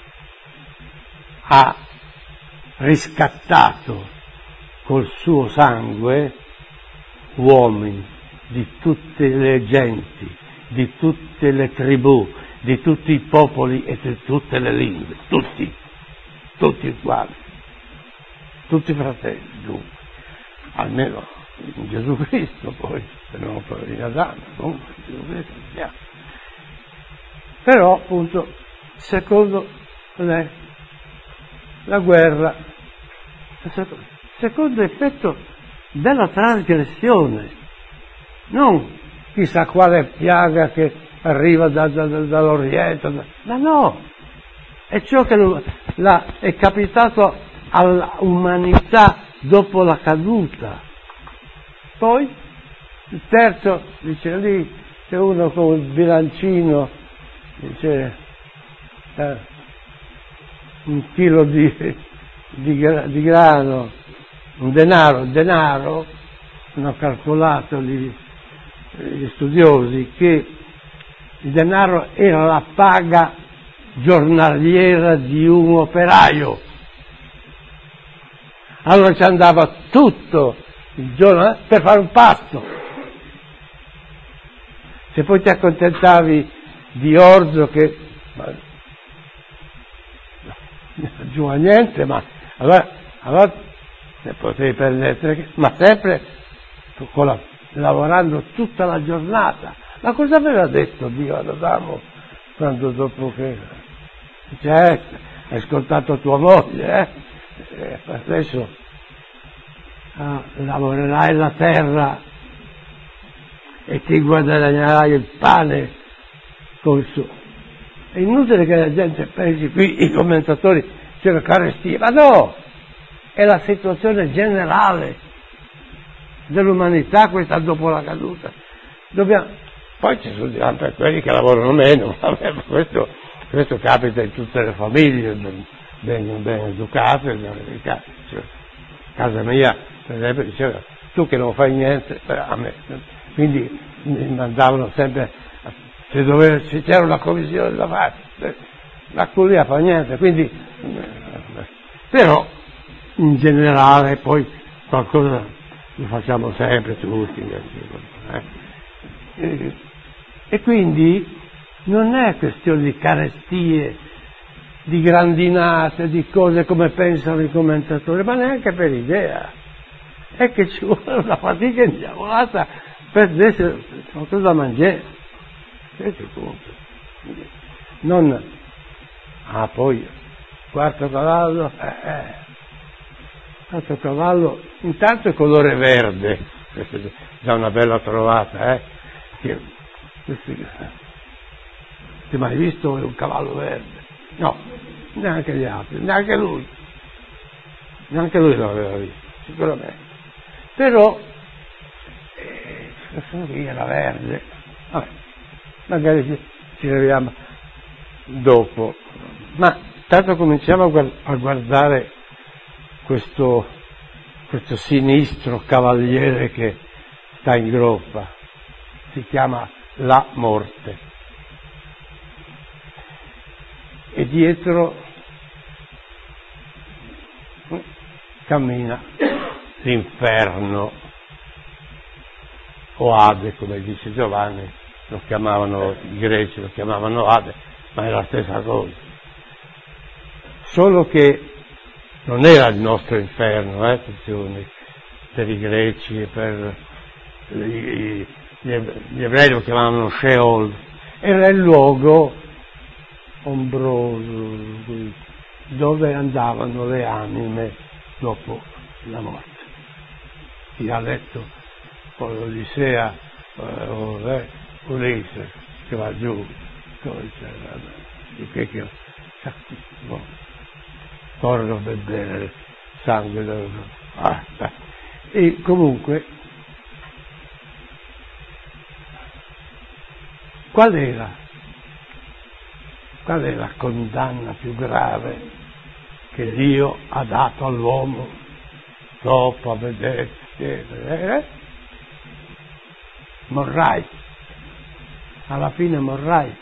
B: ha riscattato col suo sangue uomini di tutte le genti, di tutte le tribù, di tutti i popoli e di tutte le lingue, tutti, tutti uguali, tutti fratelli, dunque, almeno in Gesù Cristo, poi se no in Adamo, comunque in Gesù Cristo siamo. Però appunto, secondo cos'è? La guerra, secondo effetto della trasgressione, non chissà quale piaga che arriva da, da, da, dall'Oriente, ma no, è ciò che la, è capitato all'umanità dopo la caduta. Poi il terzo, dice lì, c'è uno con il bilancino, dice eh, un chilo di, di, di grano, un denaro, denaro, hanno calcolato gli, gli studiosi che il denaro era la paga giornaliera di un operaio. Allora ci andava tutto il giorno per fare un pasto. Se poi ti accontentavi di orzo che non giù a niente, ma allora, allora ne potevi permettere, ma sempre con la, lavorando tutta la giornata. Ma cosa aveva detto Dio ad Adamo quando dopo che dice, eh, hai ascoltato tua moglie, eh? Eh, adesso ah, lavorerai la terra e ti guadagnerai il pane col suo. È inutile che la gente pensi, qui i commentatori c'è la carestia, ma no, è la situazione generale dell'umanità questa dopo la caduta. Dobbiamo, poi ci sono anche quelli che lavorano meno, vabbè, ma questo, questo capita in tutte le famiglie ben, ben, ben educate, ben, cioè, casa mia per esempio diceva tu che non fai niente, a me, quindi mi mandavano sempre, se, doveva, se c'era una commissione da fare, la curia fa niente, quindi però in generale poi qualcosa lo facciamo sempre tutti, eh? e, e quindi non è questione di carestie, di grandinate, di cose come pensano i commentatori, ma neanche per idea. È che ci vuole una fatica indiavolata per essere qualcosa da mangiare. Questo è il punto. Non, ah poi, quarto cavallo, eh, eh, quarto cavallo, intanto è colore verde, questa è già una bella trovata, eh. Che, questo, ti hai mai visto un cavallo verde? No, neanche gli altri, neanche lui, neanche lui l'aveva visto, sicuramente. Però, eh, era verde, vabbè, magari ci, ci arriviamo dopo, ma tanto cominciamo a, guard- a guardare questo, questo sinistro cavaliere che sta in groppa, si chiama la morte, e dietro cammina l'inferno, o Ade, come dice Giovanni, lo chiamavano i greci, lo chiamavano Ade, ma è la stessa cosa. Solo che non era il nostro inferno, eh, attenzione, per i greci e per gli, gli ebrei lo chiamavano Sheol, era il luogo ombroso dove andavano le anime dopo la morte. Chi ha letto poi l'Odissea, eh, Ulisse, che va giù, dove c'è, che, che boh, torno per bere sangue del, ah, e comunque qual era qual è la condanna più grave che Dio ha dato all'uomo dopo a vedere eh? morrai, alla fine morrai.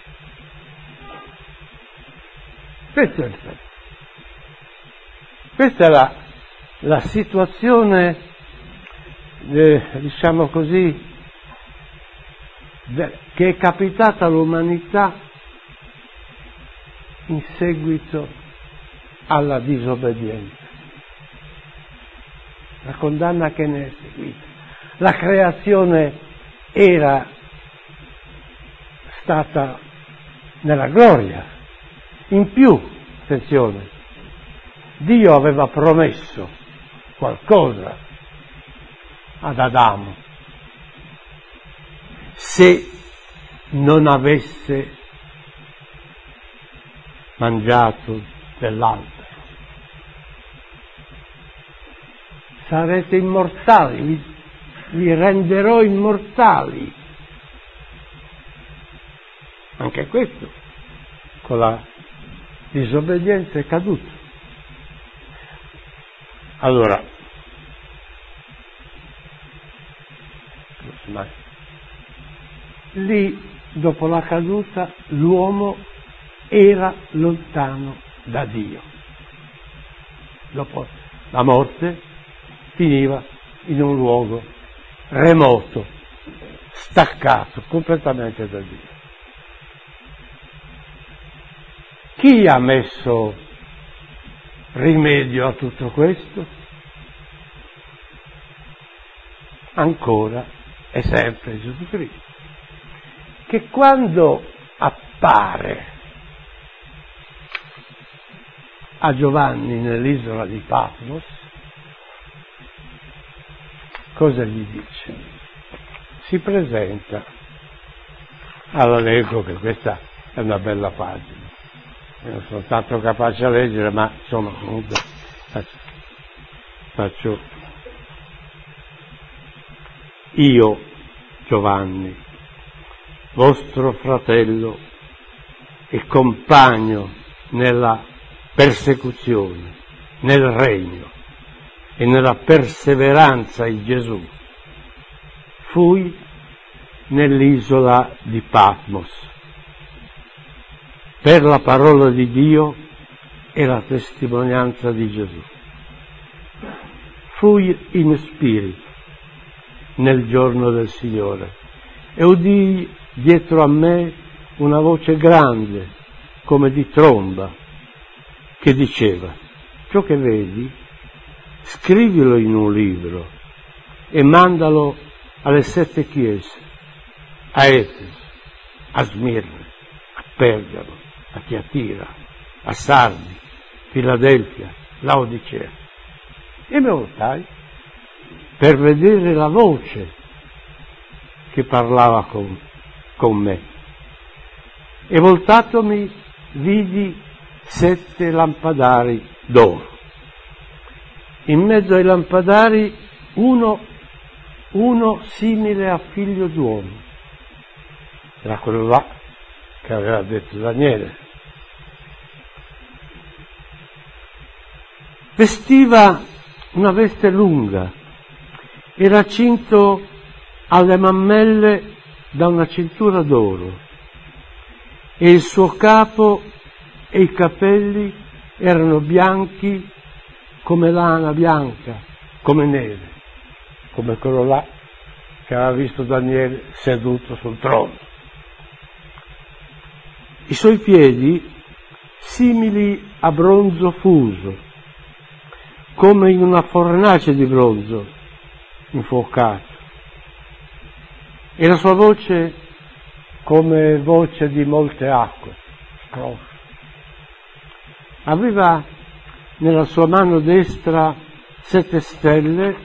B: Questo è il fatto. Questa è la, la situazione, eh, diciamo così, de, che è capitata all'umanità in seguito alla disobbedienza. La condanna che ne è seguita. La creazione era stata nella gloria. In più, attenzione, Dio aveva promesso qualcosa ad Adamo se non avesse mangiato dell'albero. Sarete immortali, vi, vi renderò immortali. Anche questo, con la disobbedienza, è caduto. Allora, lì, dopo la caduta, l'uomo era lontano da Dio. Dopo la morte finiva in un luogo remoto, staccato completamente da Dio. Chi ha messo rimedio a tutto questo? Ancora e sempre Gesù Cristo, che quando appare a Giovanni nell'isola di Patmos, cosa gli dice? Si presenta, allora leggo che questa è una bella pagina. Io non sono tanto capace a leggere, ma insomma comunque faccio, faccio io, Giovanni, vostro fratello e compagno nella persecuzione, nel regno e nella perseveranza in Gesù, fui nell'isola di Patmos per la parola di Dio e la testimonianza di Gesù. Fui in spirito nel giorno del Signore e udii dietro a me una voce grande come di tromba che diceva: ciò che vedi scrivilo in un libro e mandalo alle sette chiese, a Efeso, a Smirne, a Pergamo, a Tiatira, a Sardi, Filadelfia, Laodicea. E me voltai per vedere la voce che parlava con, con me. E voltatomi vidi sette lampadari d'oro. In mezzo ai lampadari uno, uno simile a figlio d'uomo. Era quello là che aveva detto Daniele. Vestiva una veste lunga, era cinto alle mammelle da una cintura d'oro e il suo capo e i capelli erano bianchi come lana bianca, come neve, come quello là che aveva visto Daniele seduto sul trono. I suoi piedi simili a bronzo fuso, come in una fornace di bronzo infuocato, e la sua voce come voce di molte acque. Aveva nella sua mano destra sette stelle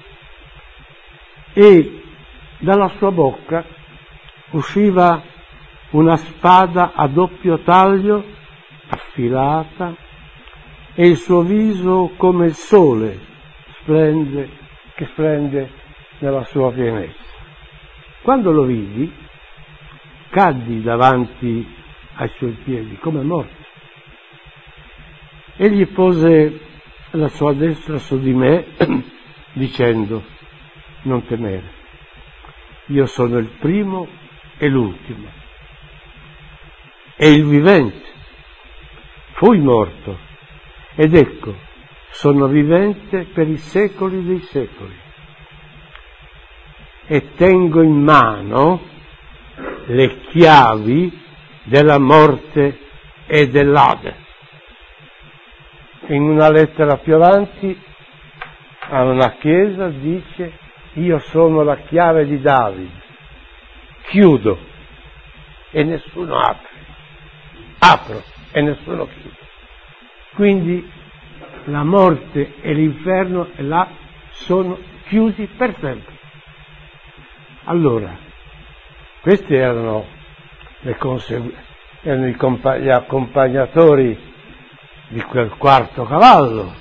B: e dalla sua bocca usciva una spada a doppio taglio affilata e il suo viso come il sole splende, che splende nella sua pienezza. Quando lo vidi, caddi davanti ai suoi piedi come morto. Egli pose la sua destra su di me dicendo: non temere. io sono il primo e l'ultimo, e il vivente. Fui morto, ed ecco, sono vivente per i secoli dei secoli, e tengo in mano le chiavi della morte e dell'Ade. In una lettera più avanti a una chiesa dice: io sono la chiave di Davide, chiudo e nessuno apre, apro e nessuno chiude. Quindi la morte e l'inferno là sono chiusi per sempre. Allora, questi erano, le consegu- erano i compa- gli accompagnatori di quel quarto cavallo,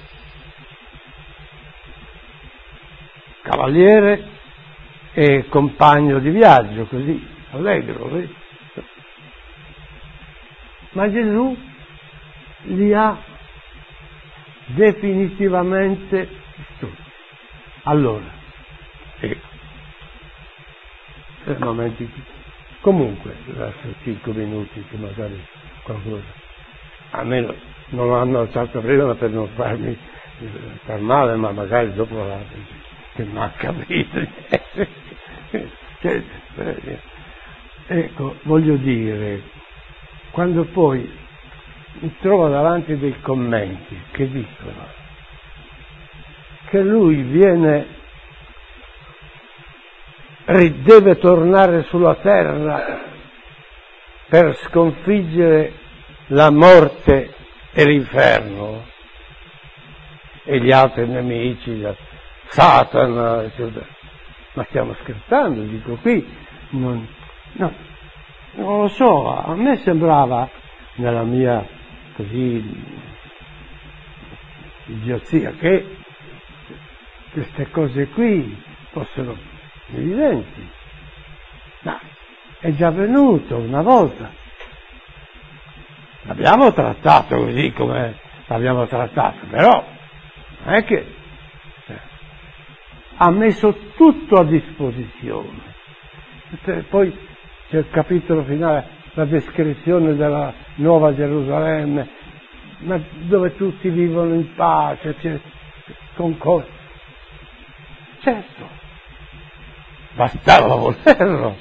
B: cavaliere e compagno di viaggio, così, allegro, così. Ma Gesù li ha definitivamente distrutti. Allora, ecco, per momenti, comunque, lascio cinque minuti che magari qualcosa, almeno non hanno alzato prima per non farmi far male, ma magari dopo la, che non ha capito. Ecco, voglio dire, quando poi mi trovo davanti dei commenti che dicono che lui viene, deve tornare sulla terra per sconfiggere la morte e l'inferno e gli altri nemici, Satana, eccetera. Ma stiamo scherzando, dico qui, non, no, non lo so, a me sembrava, nella mia così idiozia, che queste cose qui fossero evidenti, ma è già avvenuto una volta. L'abbiamo trattato così come l'abbiamo trattato, però non è che ha messo tutto a disposizione. Poi c'è il capitolo finale, la descrizione della Nuova Gerusalemme, ma dove tutti vivono in pace, c'è concordia. Certo, bastava volerlo,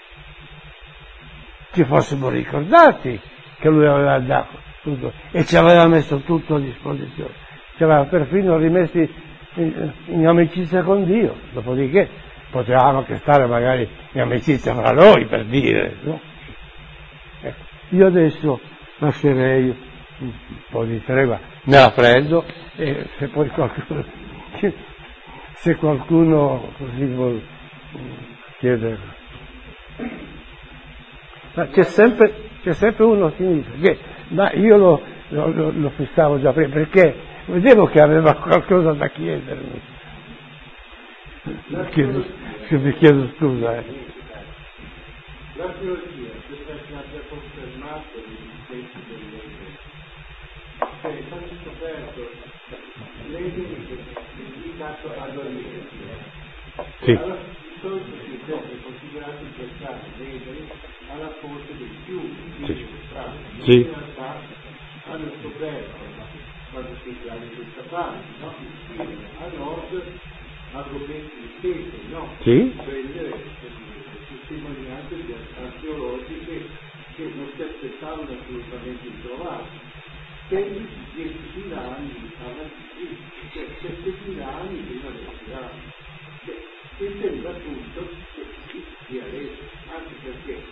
B: ci fossimo ricordati che lui aveva dato tutto e ci aveva messo tutto a disposizione, ci aveva perfino rimessi in, in amicizia con Dio, dopodiché potevamo anche stare magari in amicizia fra noi, per dire, no? Ecco, io adesso lascerei un po' di tregua, me la prendo, e se poi qualcuno, se qualcuno così vuol chiedere. Ma c'è sempre, c'è sempre uno a sinistra, che, ma io lo, lo, lo, lo fissavo già prima, perché vedevo che aveva qualcosa da chiedermi. Chiedo, mi chiedo scusa. Eh.
C: La teoria, questa che abbia confermato l'esistenza dell'Eden, cioè è stato scoperto l'Eden è indicato all'Oriente.
B: Sì.
C: Allora, di solito si è sempre considerato pensare l'Eden alla fonte dei fiumi,
B: Sì.
C: strani.
B: Sì.
C: In realtà hanno scoperto, quando si è in questa parte, no? Il fiume a nord argomenti di peso, no?
B: Sì.
C: Prendere testimonianze archeologiche che non si aspettavano assolutamente di trovare. Tempi di diecimila anni avanti, cioè settemila anni prima del Tirano. E sembra appunto che sia reso, anche perché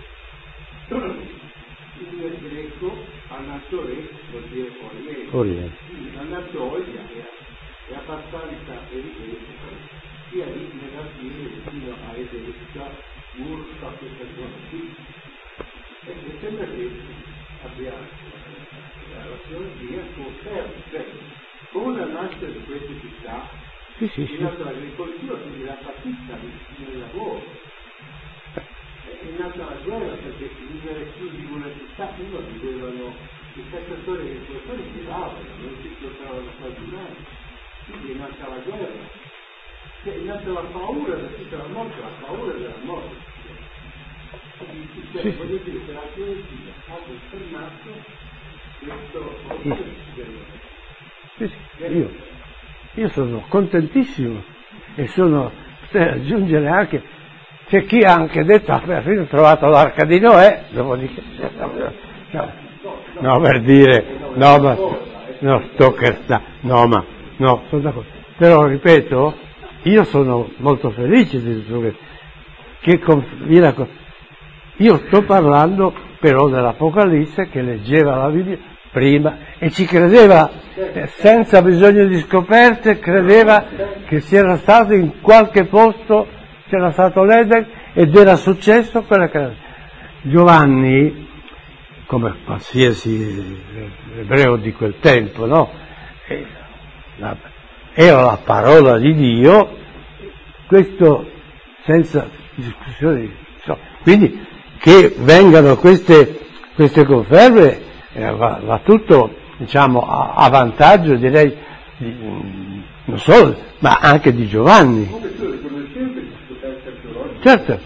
C: il greco Anatole vuol dire Oriente.
B: Oriente.
C: Anatolia è abbastanza evidente, sia lì nella fine fino a Edessa, Ursa, questa zona qui. E mi sembra che abbia l'archeologia conferma, cioè con la nascita di queste città,
B: sì, sì, sì.
C: in nata l'agricoltura, quindi la fatica nel lavoro, è nata la guerra, perché vivere più di una città, prima vivevano i cacciatori e i ricercatori che lavano, non si portavano quasi mai. Quindi è nata la guerra, cioè, è anche la paura della morte, la paura della morte. Cioè,
B: Sì.
C: voglio dire che la poesia ha confermato questo
B: Sì. Sì, sì. Io, io sono contentissimo e sono, potrei aggiungere anche, c'è chi ha anche detto, ah, alla fine ho trovato l'arca di Noè, dopodiché, no, no, per dire, no, ma, no, sto scherzando, no, ma, no, sono d'accordo. Però, ripeto, io sono molto felice di tutto questo, che viene a, io sto parlando però dell'Apocalisse che leggeva la Bibbia prima e ci credeva eh, senza bisogno di scoperte, credeva che si era stato in qualche posto, c'era stato l'Eden ed era successo quello che era. Giovanni, come qualsiasi ebreo di quel tempo, no? Era la parola di Dio, questo senza discussione. Quindi che vengano queste, queste conferme eh, va, va tutto, diciamo, a, a vantaggio, direi, di, non solo, ma anche di Giovanni. Certo.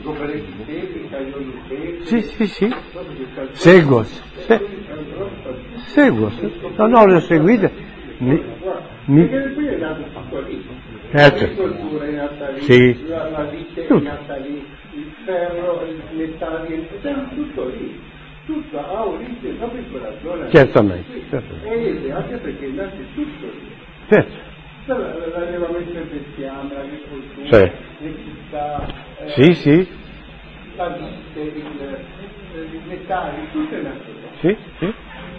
B: Sì, sì, sì. Seguo. Se, seguo. No, no, le ho seguite. Mi, mi... Certo. Sì. Tutto.
C: Il ferro, il metallo, tutto lì, tutto ha origine proprio in quella zona.
B: Certamente, certamente.
C: E anche perché nasce tutto lì.
B: Certo.
C: L'allevamento del bestiame, l'agricoltura,
B: Sì.
C: le città, eh,
B: Sì, sì.
C: la vite, il, il metallo, tutto è nato là.
B: Sì, sì.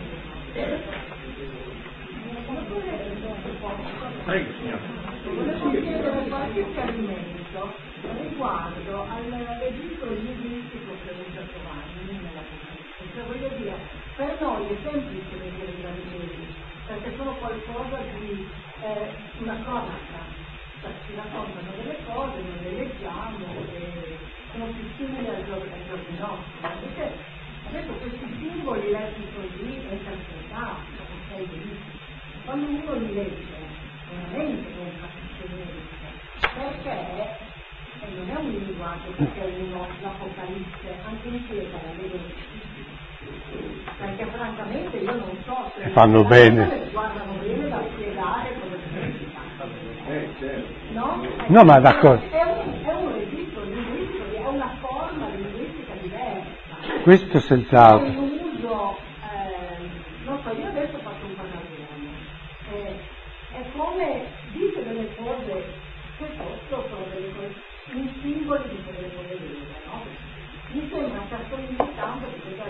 A: Prego, signora.
D: Volevo chiedere qualche chiarimento riguardo al registro linguistico che usa Giovanni nell'Apocalisse. Cioè, voglio dire, per noi è semplice vedere i Vangeli, perché sono qualcosa di eh, una cronaca, cioè ci raccontano delle cose, non le leggiamo, e sono più simili ai giorni, ai giorni nostri. Invece, adesso questi simboli letti così è interpretato, ok, benissimo. Quando uno li legge, veramente non capisce niente, perché e non è un linguaggio perché uno l'Apocalisse anche in chiesa la vedo, perché francamente io non so se
B: fanno
D: le
B: bene.
D: persone guardano bene da spiegare cosa significa, no?
B: No, ma d'accordo.
D: È un, è un registro linguistico, è una forma linguistica diversa.
B: Questo senz'altro.
D: È un uso, eh, non so, io adesso faccio un paragone, eh, è come dice delle cose, questo sono delle cose in simboli di quelle cose vere, no? Mi sembra che assomigli tanto che questa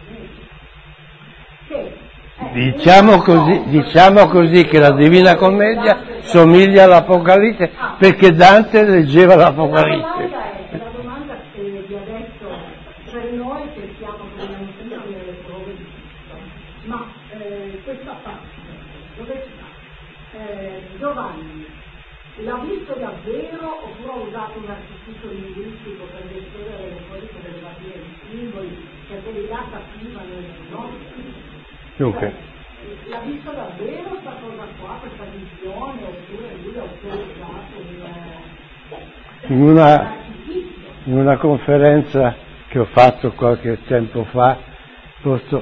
D: è di
B: Diciamo così, diciamo così che la Divina Commedia somiglia all'Apocalisse perché Dante leggeva l'Apocalisse.
D: La domanda è, la domanda che vi ho detto per noi che siamo come non sempre nelle prove di Cristo, ma eh, questa parte, dove sta? Eh, Giovanni l'ha visto davvero oppure ha usato un artificio linguistico per descrivere le cose che doveva dire i simboli, perché li là capivano, no?
B: Dunque,
D: Cioè, l'ha visto davvero questa cosa qua, questa visione, oppure lui ha usato un,
B: in una,
D: un artificio?
B: in una conferenza che ho fatto qualche tempo fa, posto,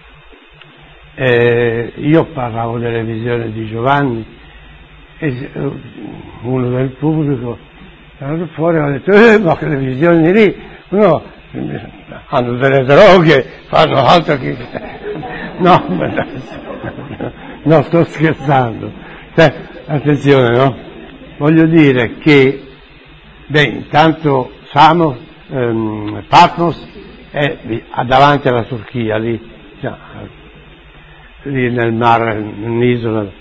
B: eh, io parlavo delle visioni di Giovanni e uno del pubblico era fuori e ha detto eh, ma che le visioni lì no, hanno delle droghe, fanno altro che no, no, sto scherzando, cioè, attenzione, no? Voglio dire che beh, intanto Samos, ehm, Patmos è lì, davanti alla Turchia, lì, cioè, lì nel mare, in un'isola.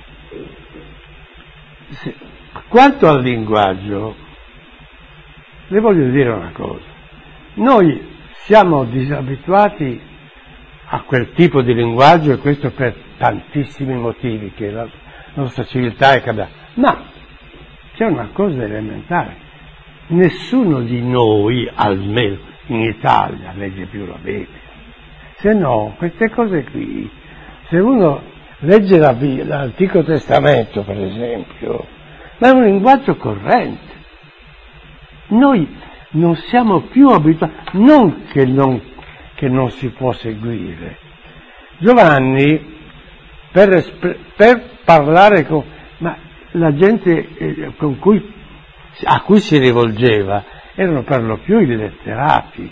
B: Quanto al linguaggio, le voglio dire una cosa. Noi siamo disabituati a quel tipo di linguaggio e questo per tantissimi motivi, che la nostra civiltà è cambiata. Ma c'è una cosa elementare. Nessuno di noi, almeno in Italia, legge più la Bibbia. Se no, queste cose qui, se uno legge la, l'Antico Testamento, per esempio, ma è un linguaggio corrente. noi non siamo più abituati, non che non, che non si può seguire. Giovanni, per, espr- per parlare con... ma la gente eh, con cui, a cui si rivolgeva erano per lo più i letterati,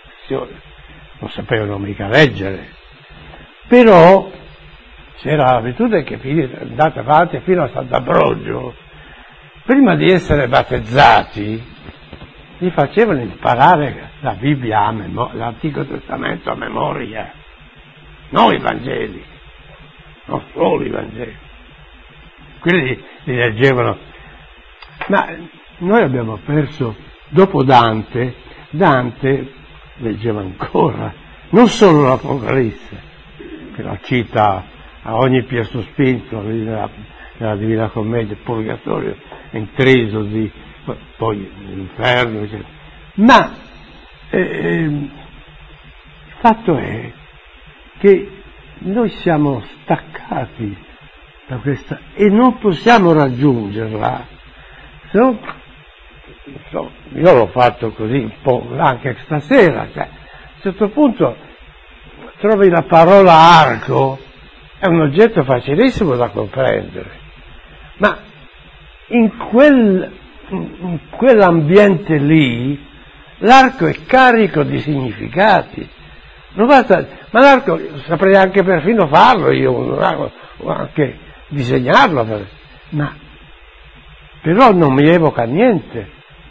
B: non sapevano mica leggere, però c'era l'abitudine che andate avanti fino a Sant'Ambrogio, prima di essere battezzati, gli facevano imparare la Bibbia a memoria, l'Antico Testamento a memoria, non i Vangeli, non solo i Vangeli. Quelli li leggevano. Ma noi abbiamo perso, dopo Dante, Dante leggeva ancora, non solo l'Apocalisse, che la cita a ogni piè sospinto nella, nella Divina Commedia, il Purgatorio, intriso di, poi l'inferno, eccetera. Ma eh, il fatto è che noi siamo staccati da questa e non possiamo raggiungerla. Se no, insomma, io l'ho fatto così un po' anche stasera, cioè, a un certo punto trovi la parola arco, è un oggetto facilissimo da comprendere, ma in, quel, in quell'ambiente lì l'arco è carico di significati. Non basta, ma l'arco saprei anche perfino farlo io, o anche disegnarlo, per, ma però non mi evoca niente.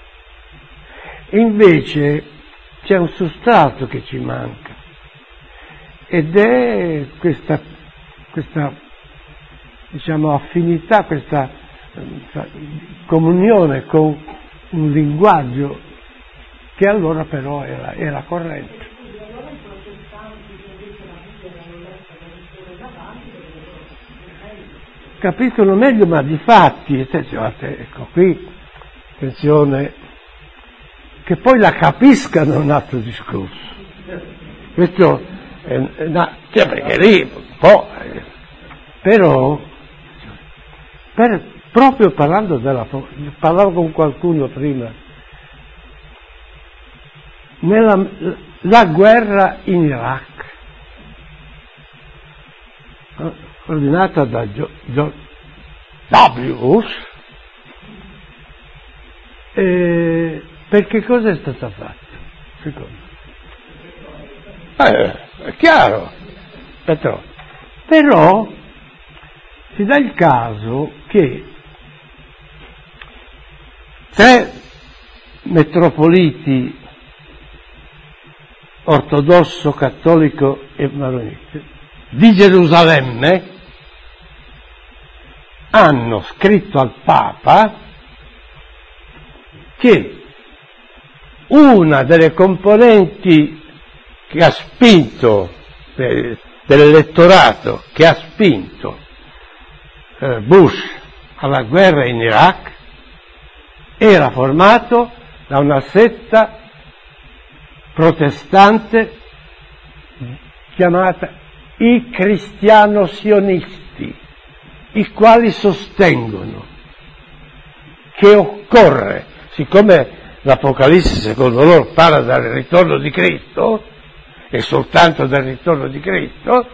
B: E invece c'è un sostrato che ci manca, ed è questa, questa diciamo, affinità, questa eh, comunione con un linguaggio che allora però era, era corrente. Capiscono meglio, ma di fatti, ecco qui, attenzione, che poi la capiscano è un altro discorso. Questo è, è una, cioè perché lì un po', eh, però, per, proprio parlando della, parlavo con qualcuno prima, nella la guerra in Iraq, ordinata da George W. Bush, eh, perché cosa è stata fatta? Secondo eh, è chiaro, petrolio. Però si dà il caso che tre metropoliti ortodosso, cattolico e maronite di Gerusalemme hanno scritto al Papa che una delle componenti che ha spinto, eh, dell'elettorato che ha spinto eh, Bush alla guerra in Iraq era formato da una setta protestante chiamata i cristiano-sionisti, i quali sostengono che occorre, siccome l'Apocalisse secondo loro parla del ritorno di Cristo e soltanto del ritorno di Cristo,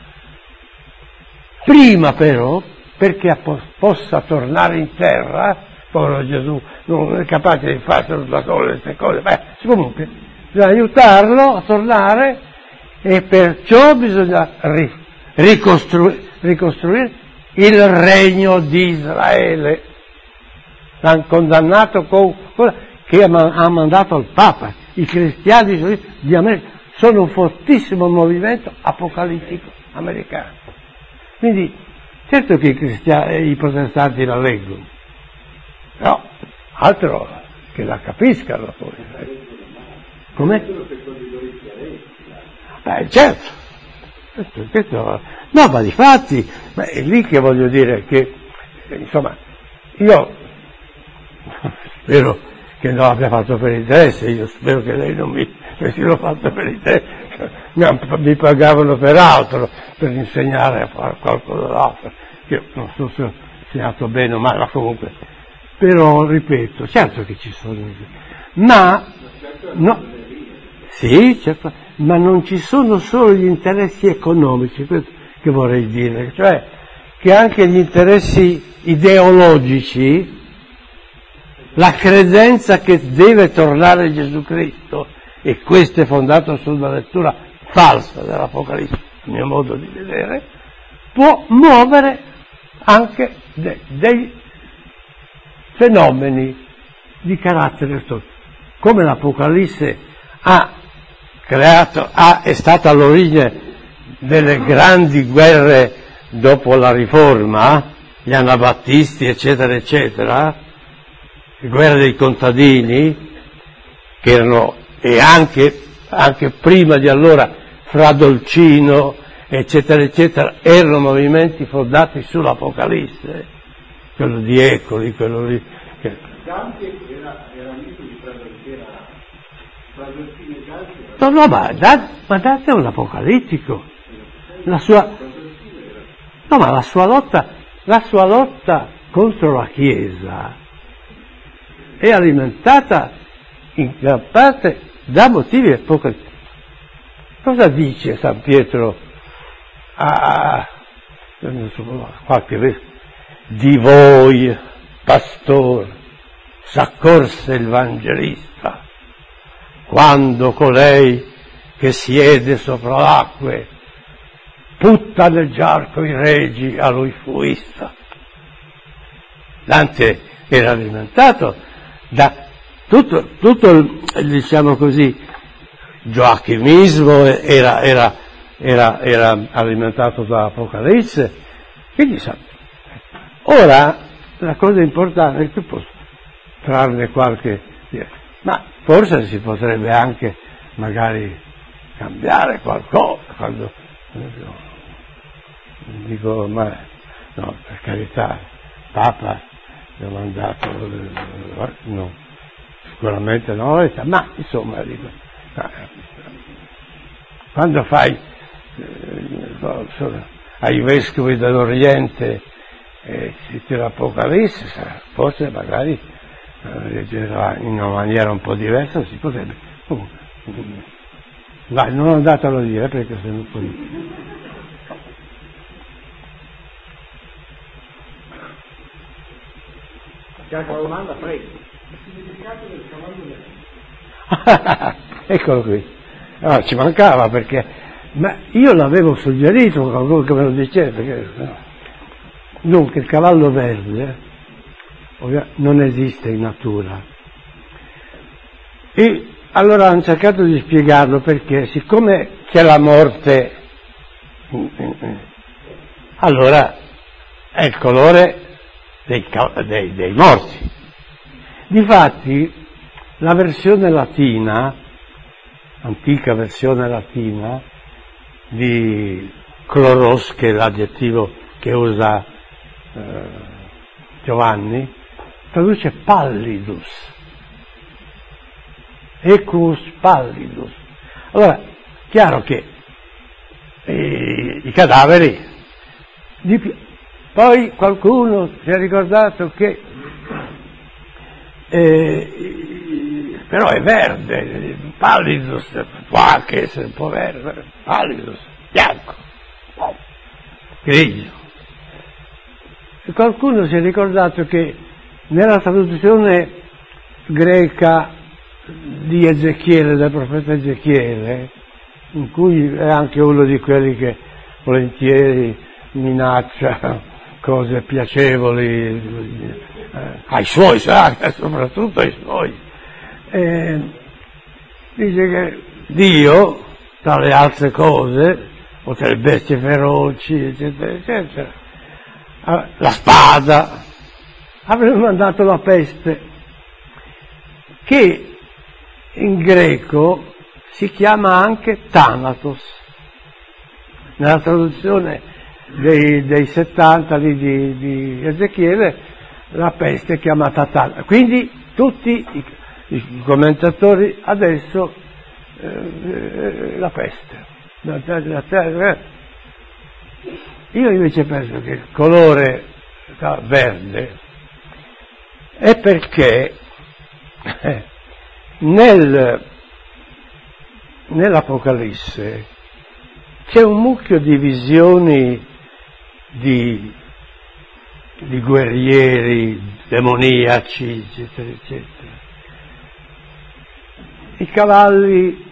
B: prima però, perché possa tornare in terra, povero Gesù non è capace di farselo da solo queste cose, beh, comunque bisogna aiutarlo a tornare e perciò bisogna ricostruire, ricostruire il regno di Israele. L'hanno condannato con che ha mandato il Papa. I cristiani di America sono un fortissimo movimento apocalittico americano. Quindi certo che i, cristiani, i protestanti la leggono, però altro che la capiscano poi. Come? Beh, certo, questo, questo, no, ma difatti, ma è lì che voglio dire che, insomma, io spero che non l'abbia fatto per interesse, io spero che lei non mi, che l'ho fatto per interesse, mi, mi pagavano per altro, per insegnare a fare qualcosa d'altro, io non so se ho insegnato bene o male, ma comunque, però, ripeto, certo che ci sono, Ma, no, sì, certo, ma non ci sono solo gli interessi economici, questo che vorrei dire, cioè che anche gli interessi ideologici, la credenza che deve tornare Gesù Cristo, e questo è fondato su una lettura falsa dell'Apocalisse, a mio modo di vedere, può muovere anche de- dei fenomeni di carattere storico. Come l'Apocalisse ha creato, ha, è stata all'origine delle grandi guerre dopo la Riforma, gli anabattisti, eccetera, eccetera, le guerre dei contadini, che erano, e anche, anche prima di allora, Fra Dolcino, eccetera, eccetera, erano movimenti fondati sull'Apocalisse, quello di Ecoli, quello lì. Che...
C: Dante era, era amico di Fra Dolcino, Fra Dolcino e Dante.
B: No, no, ma Dante, ma Dante è un apocalittico. La sua, no, ma la sua lotta, la sua lotta contro la Chiesa è alimentata in gran parte da motivi apocalittici. Cosa dice San Pietro a, non so, qualche vez, di voi, pastor, s'accorse il Vangelista, quando colei che siede sopra l'acque puttaneggiar coi regi a lui fuista. Dante era alimentato da tutto, tutto il, diciamo così, gioachimismo era, era, era, era alimentato dall'Apocalisse, quindi sa. Ora la cosa importante è che posso trarne qualche, ma forse si potrebbe anche magari cambiare qualcosa quando dico, ma no, per carità, Papa mi ha mandato, no, sicuramente no, ma insomma dico, quando fai eh, ai vescovi dell'Oriente eh, citi l'Apocalisse, forse magari eh, in una maniera un po' diversa si potrebbe. Comunque, vai, non andatelo a dire perché se non poi.
C: C'è una domanda, prego. Il significato del cavallo verde.
B: Eccolo qui. Allora, ci mancava perché, ma io l'avevo suggerito qualcuno che me lo diceva, perché no. Dunque il cavallo verde non esiste in natura. E allora hanno cercato di spiegarlo perché, siccome c'è la morte, allora è il colore dei, dei, dei morti. Difatti la versione latina, antica versione latina di chloros, che è l'aggettivo che usa eh, Giovanni, traduce pallidus, equus pallidus. Allora, chiaro che eh, i cadaveri, di, poi qualcuno si è ricordato che eh, però è verde, pallidus, può anche essere un po' verde, pallidus, bianco, grigio. E qualcuno si è ricordato che nella traduzione greca di Ezechiele, del profeta Ezechiele, in cui è anche uno di quelli che volentieri minaccia cose piacevoli eh, ai suoi, soprattutto ai suoi, eh, dice che Dio, tra le altre cose, o tra le bestie feroci, eccetera, eccetera, la spada, avrebbe mandato la peste, che in greco si chiama anche Thanatos. Nella traduzione dei, dei settanta lì di, di Ezechiele, la peste è chiamata Thanatos. Quindi tutti i, i commentatori adesso eh, la peste. La, la, la, io invece penso che il colore verde è perché nel, nell'Apocalisse c'è un mucchio di visioni di, di guerrieri demoniaci, eccetera, eccetera. I cavalli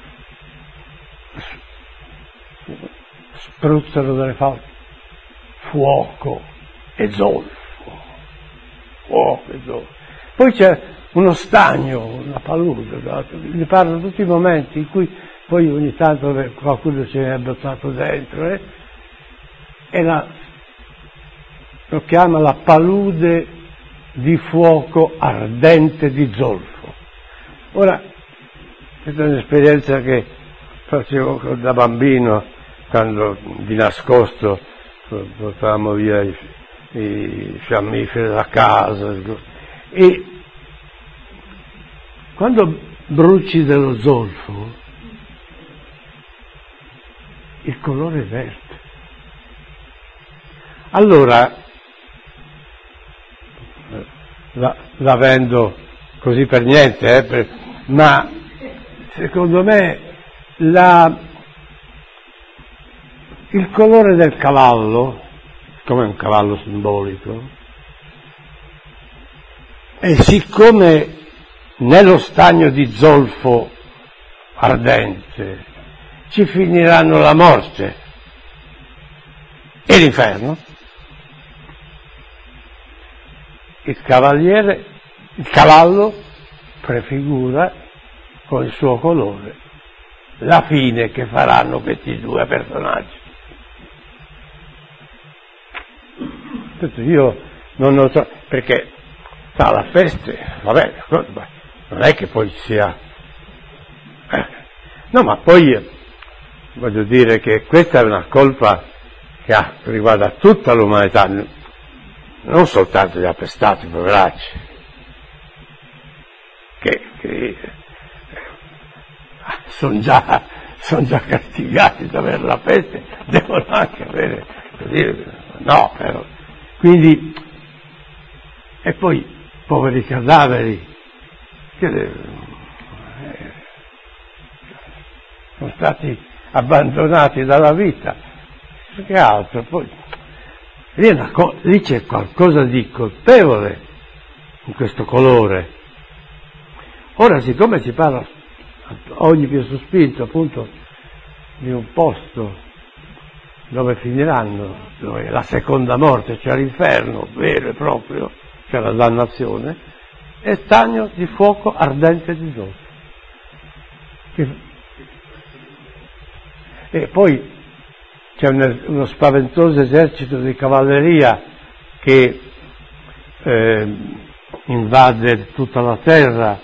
B: spruzzano dalle falde fuoco e zolfo, fuoco e zolfo. Poi c'è uno stagno, una palude, ne parlano tutti i momenti in cui poi ogni tanto qualcuno ce ne è buttato dentro, eh? E la, lo chiama la palude di fuoco ardente di zolfo. Ora, questa è un'esperienza che facevo da bambino, quando di nascosto portavamo via i, i fiammiferi da casa, e quando bruci dello zolfo il colore è verde. Allora la, la vendo così per niente, eh, per, ma secondo me la, il colore del cavallo, come un cavallo simbolico, e siccome nello stagno di zolfo ardente ci finiranno la morte e l'inferno, il cavaliere, il cavallo prefigura con il suo colore la fine che faranno questi due personaggi. Io non ho tro- perché sa, la peste, vabbè, non è che poi sia eh. no, ma poi voglio dire che questa è una colpa che ha, riguarda tutta l'umanità, non soltanto gli appestati, poveracci, che, che sono già, son già castigati da avere la peste, devono anche avere, no, però. Quindi, e poi poveri cadaveri che eh, sono stati abbandonati dalla vita, che altro, poi lì, è una co- lì c'è qualcosa di colpevole in questo colore. Ora, siccome si parla ogni più sospinto appunto di un posto dove finiranno, dove la seconda morte, cioè l'inferno vero e proprio, cioè la dannazione, è stagno di fuoco ardente di zolfo. E poi c'è un, uno spaventoso esercito di cavalleria che eh, invade tutta la terra,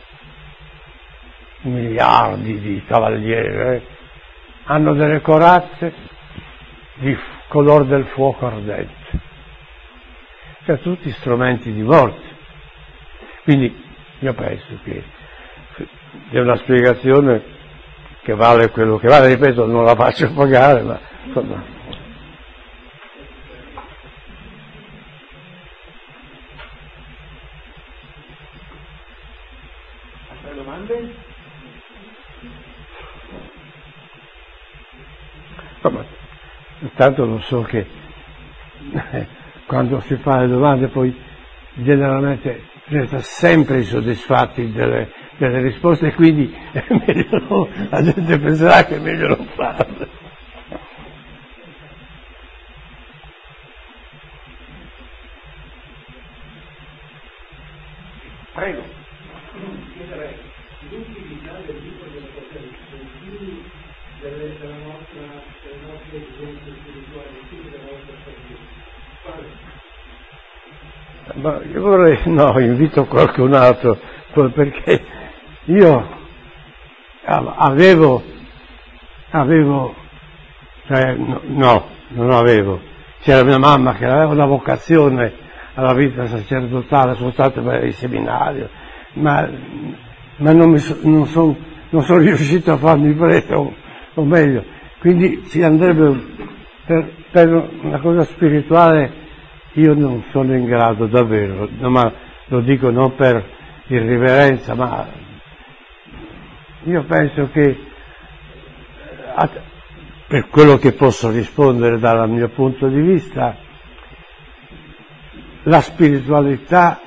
B: miliardi di cavalieri, eh, hanno delle corazze di f- color del fuoco ardente, cioè tutti strumenti di morte. Quindi io penso che è una spiegazione che vale quello che vale, ripeto, non la faccio pagare, ma insomma.
C: Altre domande?
B: Insomma, intanto lo so che quando si fa le domande poi generalmente resta sempre insoddisfatti delle, delle risposte, e quindi è meglio non, la gente penserà che è meglio non farle.
C: Prego.
E: Chiederei l'utilità del libro dell'Apocalisse ai fini delle, della nostra, delle nostre esigenze spirituali, ai fini della nostra salvezza.
B: Ma io vorrei, no, invito qualcun altro, perché io avevo, avevo, cioè, no, no, non avevo, c'era mia mamma che aveva una vocazione alla vita sacerdotale, sono stato per il seminario, ma, ma non, mi so, non sono non son riuscito a farmi prete, o, o meglio, quindi si andrebbe per, per una cosa spirituale. Io non sono in grado davvero, no, ma lo dico non per irriverenza, ma io penso che, per quello che posso rispondere dal mio punto di vista, la spiritualità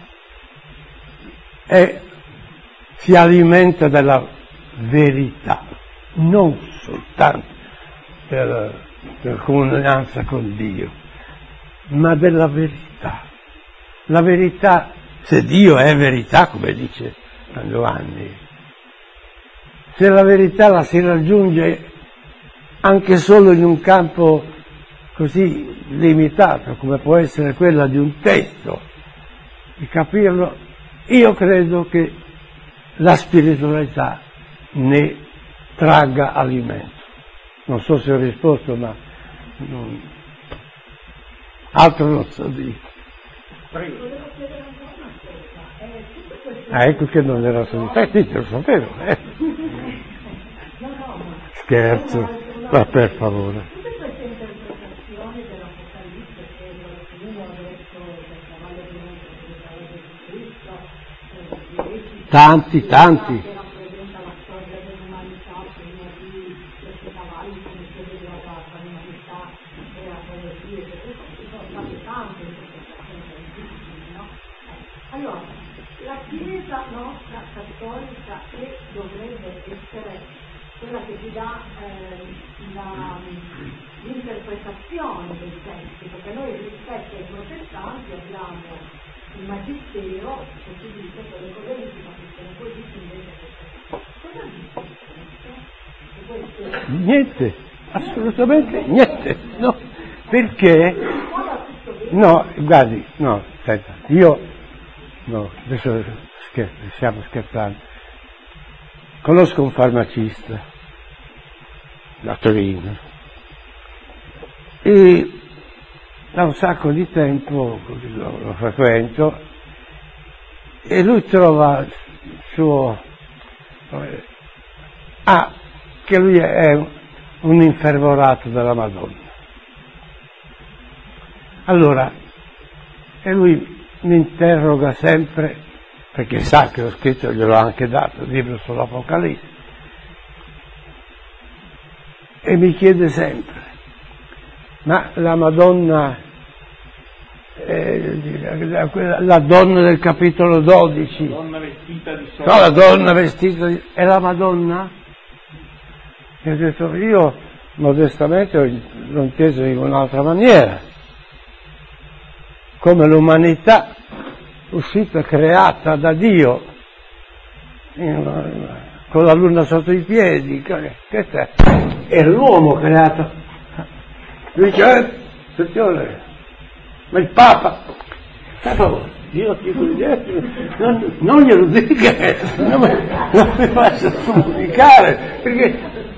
B: è, si alimenta della verità, non soltanto per, per comunanza con Dio, ma della verità. La verità, se Dio è verità, come dice San Giovanni, se la verità la si raggiunge anche solo in un campo così limitato come può essere quella di un testo, di capirlo, io credo che la spiritualità ne tragga alimento. Non so se ho risposto, ma non... altro non so dire. Ah, ecco che non era solito. Eh sì, lo sapevo. Eh. Scherzo, ma per favore.
D: Tutte queste interpretazioni dell'Apocalisse che uno ha detto del cavallo di Cristo,
B: tanti, tanti.
D: che rappresenta la storia dell'umanità prima di questi cavalli come si vedeva l'umanità e la poesia, ci sono state tante interpretazioni, no? Allora, la Chiesa nostra cattolica e dovrebbe essere quella che ti dà eh, la, l'interpretazione dei testi, perché noi rispetto ai protestanti abbiamo il magistero che ci dice che le cose si capiscono così, invece cosa dice?
B: Niente, assolutamente niente, no, perché, no, guardi, no, aspetta, io, no, adesso scher- stiamo scherzando, conosco un farmacista da Torino e da un sacco di tempo lo, lo frequento e lui trova il suo ah, che lui è un infervorato della Madonna. Allora, e lui mi interroga sempre, perché sa che ho scritto, gliel'ho anche dato, il libro sull'Apocalisse, e mi chiede sempre, ma la Madonna, eh, la donna del capitolo dodici,
A: La donna vestita di sole.
B: no, la donna vestita di, è la Madonna? E ho detto, io modestamente l'ho inteso in un'altra maniera, come l'umanità uscita, creata da Dio, in, con la luna sotto i piedi, questo è, è l'uomo creato. Lui dice, eh, attenzione, ma il Papa, per favore, io ti non, non glielo dica, non mi, non mi faccia comunicare, perché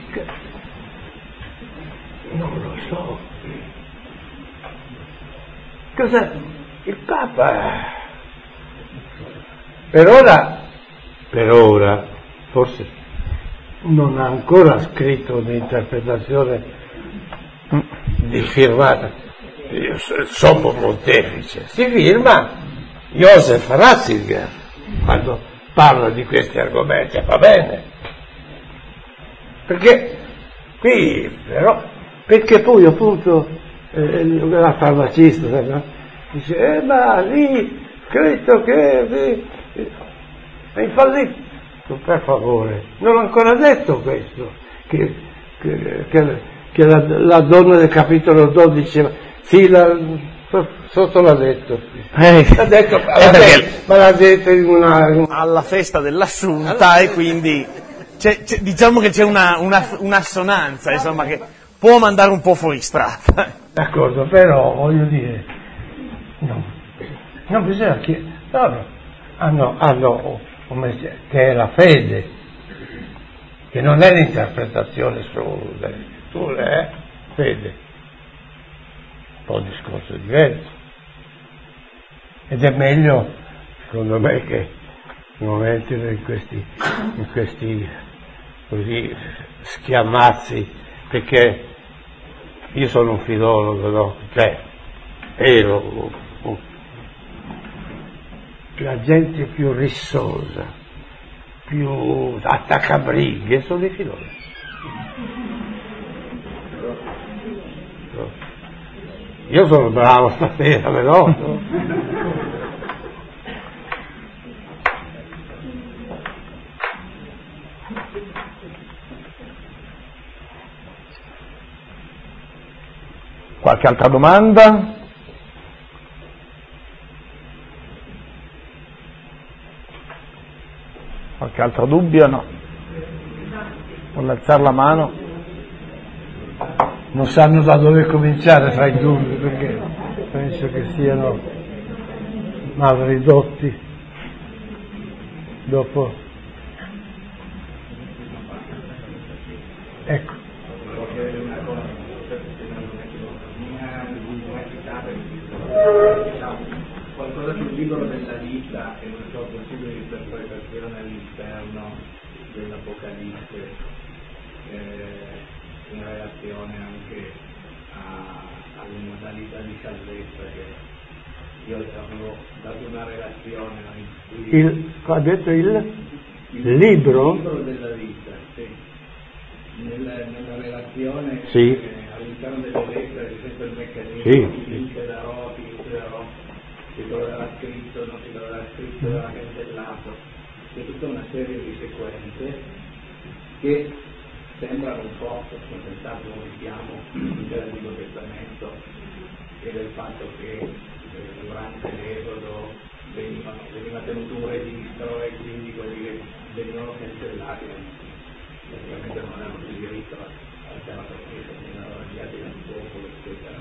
B: non lo so. Cos'è? Il Papa. Per ora, per ora, forse non ha ancora scritto un'interpretazione di firmata. Io sommo pontefice. Si firma Joseph Ratzinger quando parla di questi argomenti, va bene. Perché qui, però, perché poi appunto eh, la farmacista no? dice, eh, ma lì scritto che eh, è infallibile. Per favore, non ho ancora detto questo, che, che, che, che la, la donna del capitolo dodici, sì, la, sotto l'ha detto,
A: Eh,
B: l'ha detto,
A: eh,
B: l'ha detto ma l'ha detto in una, in una...
A: alla festa dell'Assunta e quindi c'è, c'è, diciamo che c'è una, una, un'assonanza, insomma, che può mandare un po' fuori strada.
B: D'accordo, però voglio dire, no, non bisogna che loro hanno, hanno un mestiere, che è la fede, che non è l'interpretazione solo delle scritture, è fede, un po' un discorso diverso. Ed è meglio, secondo me, che non entrino in questi, in questi così schiamazzi, perché io sono un filologo, no? Cioè, ero la gente più rissosa, più più attaccabrighe sono i filoni. Io sono bravo stasera, però. No?
A: Qualche altra domanda? Qualche altro dubbio? No. Vuole alzare la mano?
B: Non sanno da dove cominciare fra i dubbi, perché penso che siano mal ridotti dopo. Ecco.
E: Qualcosa sul libro della vita e una sua possibile interpretazione all'interno dell'Apocalisse, eh, in relazione anche a, alle modalità di salvezza che io avevo dato una relazione in cui
B: Il, ha detto il,
E: il
B: libro?
E: il libro della vita, sì. Nella, nella relazione
B: Sì.
E: eh, all'interno delle lettere c'è sempre il meccanismo
B: Sì,
E: chi
B: sì.
E: ti darò, chi ti darò, si troverà scritto, non si troverà scritto, verrà cancellato. C'è tutta una serie di sequenze che sembrano un po' scontentate come siamo dell'Antico Testamento e del fatto che eh, durante l'Esodo venivano, veniva tenuto un registro e quindi quelli che venivano cancellati praticamente non avevano più diritto alla terra promessa, venivano avviati dal popolo, eccetera.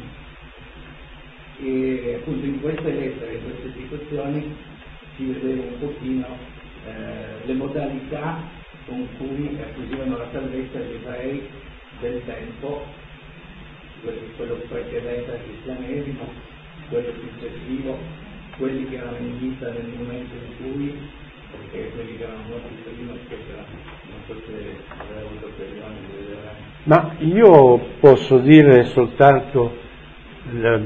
E: E appunto in queste lettere, in queste situazioni si vedeva un pochino eh, le modalità con cui acquisivano la salvezza gli ebrei del tempo, quello precedente al cristianesimo, quello successivo, quelli che erano in vita nel momento in cui, perché quelli che erano morti prima, eccetera. Non so se aveva avuto occasione di vedere.
B: Ma io posso dire soltanto il,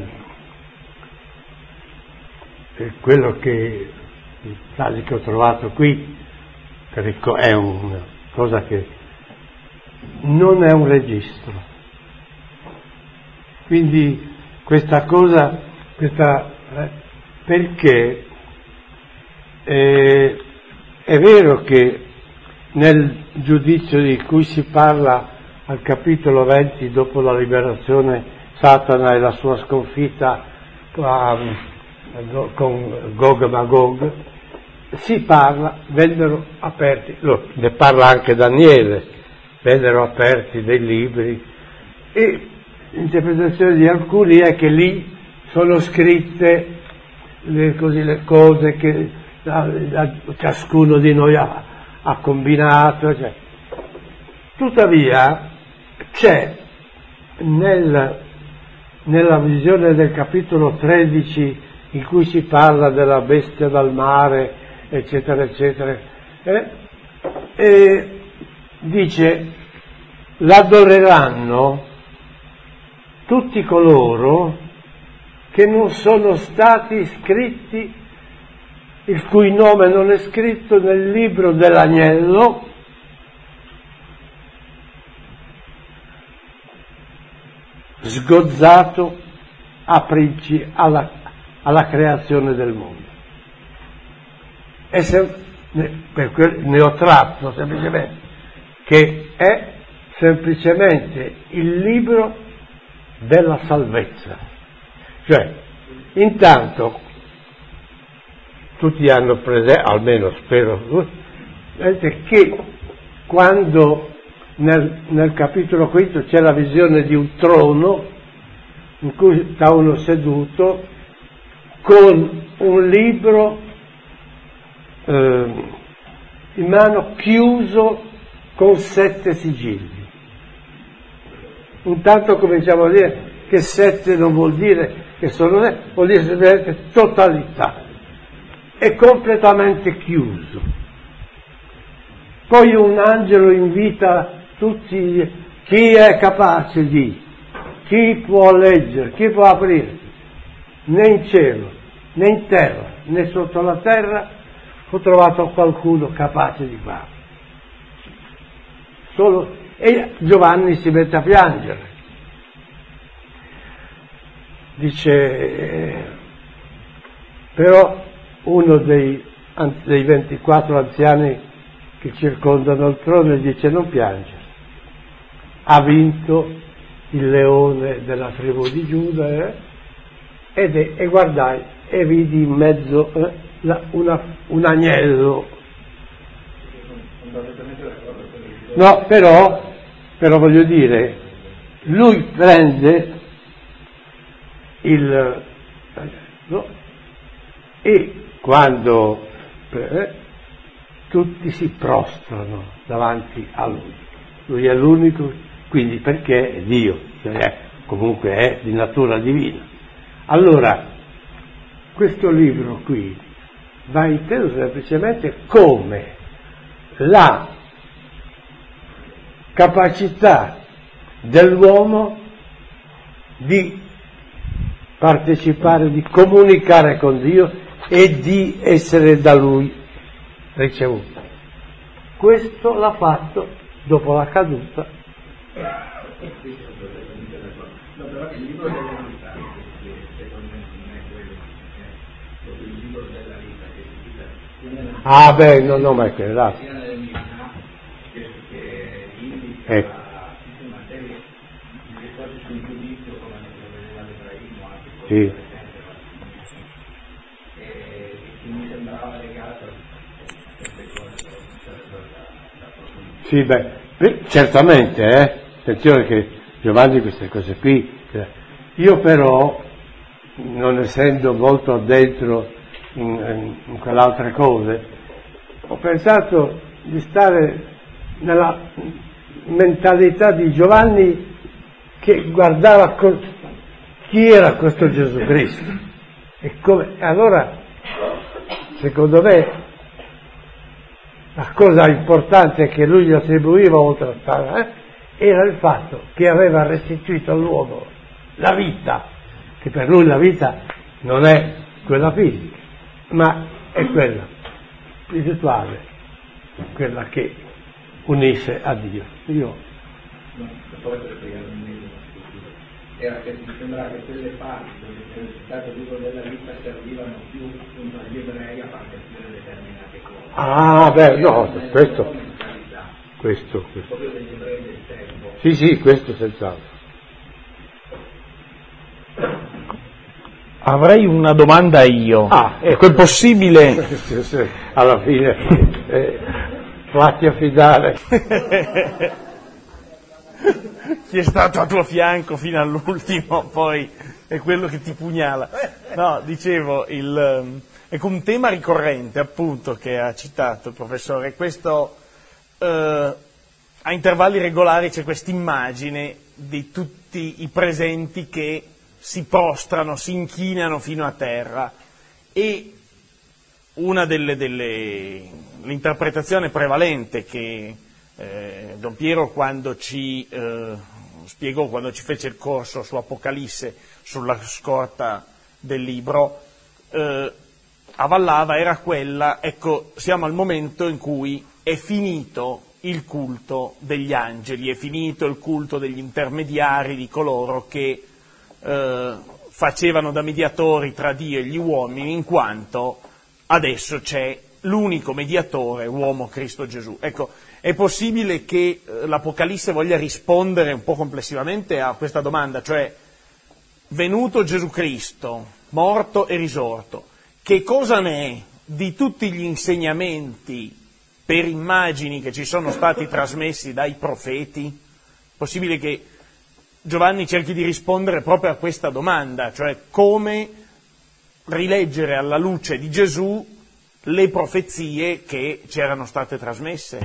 B: quello che i frasi che ho trovato qui, è una cosa che non è un registro. Quindi questa cosa, questa, eh, perché eh, è vero che nel giudizio di cui si parla al capitolo venti, dopo la liberazione Satana e la sua sconfitta con Gog e Magog, si parla, vennero aperti, lo, ne parla anche Daniele, vennero aperti dei libri, e l'interpretazione di alcuni è che lì sono scritte le, così, le cose che la, la, ciascuno di noi ha, ha combinato, cioè. Tuttavia c'è nel, nella visione del capitolo tredici in cui si parla della bestia dal mare, eccetera, eccetera, eh? E dice: l'adoreranno tutti coloro che non sono stati scritti, il cui nome non è scritto nel libro dell'agnello sgozzato a princi- alla, alla creazione del mondo. E se, ne, per quel, ne ho tratto semplicemente che è semplicemente il libro della salvezza. Cioè, intanto tutti hanno presente, almeno spero, che quando nel, nel capitolo quinto c'è la visione di un trono in cui sta uno seduto con un libro eh, in mano chiuso con sette sigilli. Intanto cominciamo a dire che sette non vuol dire che sono sette, vuol dire semplicemente totalità, è completamente chiuso. Poi un angelo invita tutti, chi è capace di, chi può leggere, chi può aprire, né in cielo, né in terra, né sotto la terra ho trovato qualcuno capace di farlo. solo, e Giovanni si mette a piangere. Dice, eh, però uno dei, dei ventiquattro anziani che circondano il trono dice: non piangere, ha vinto il leone della tribù di Giuda, eh? ed è, e guardai e vidi in mezzo eh, la, una, un agnello. No, però, però voglio dire, lui prende il no, e quando eh, tutti si prostrano davanti a lui, lui è l'unico, quindi perché è Dio, cioè comunque è di natura divina. Allora questo libro qui va inteso semplicemente come la capacità dell'uomo di partecipare, di comunicare con Dio e di essere da Lui ricevuto. Questo l'ha fatto dopo la caduta. Ah beh, no, no, ma è che là. Ecco. Sì. Sì, beh, beh certamente, eh. Attenzione che Giovanni queste cose qui. Io però, non essendo molto addentro in, in quell'altre cose, ho pensato di stare nella mentalità di Giovanni, che guardava con, chi era questo Gesù Cristo e come. Allora, secondo me, la cosa importante che lui gli attribuiva, oltre a stare, eh, era il fatto che aveva restituito all'uomo la vita, che per lui la vita non è quella fisica, ma è quella spirituale, quella che unisce a Dio. Io
E: era che mi sembrava che quelle parti dove c'è il citato libro della vita servivano più agli ebrei a far capire determinate cose.
B: Ah, beh, no, questo, questo, questo.
E: Proprio degli ebrei del tempo.
B: Sì, sì, questo senz'altro.
A: Avrei una domanda io.
B: Ah,
A: ecco, è possibile?
B: Alla fine, eh, fatti affidare.
A: Chi è stato a tuo fianco fino all'ultimo poi è quello che ti pugnala. No, dicevo, il, ecco, un tema ricorrente appunto che ha citato il professore, questo eh, a intervalli regolari c'è questa immagine di tutti i presenti che si prostrano, si inchinano fino a terra, e una delle, delle l'interpretazione prevalente che eh, Don Piero quando ci eh, spiegò, quando ci fece il corso su Apocalisse sulla scorta del libro, eh, avallava era quella, ecco, siamo al momento in cui è finito il culto degli angeli, è finito il culto degli intermediari, di coloro che eh, facevano da mediatori tra Dio e gli uomini, in quanto adesso c'è l'unico mediatore, uomo Cristo Gesù. Ecco, è possibile che eh, l'Apocalisse voglia rispondere un po' complessivamente a questa domanda, cioè, venuto Gesù Cristo, morto e risorto, che cosa ne è di tutti gli insegnamenti per immagini che ci sono stati trasmessi dai profeti? Possibile che Giovanni cerchi di rispondere proprio a questa domanda, cioè come rileggere alla luce di Gesù le profezie che ci erano state trasmesse.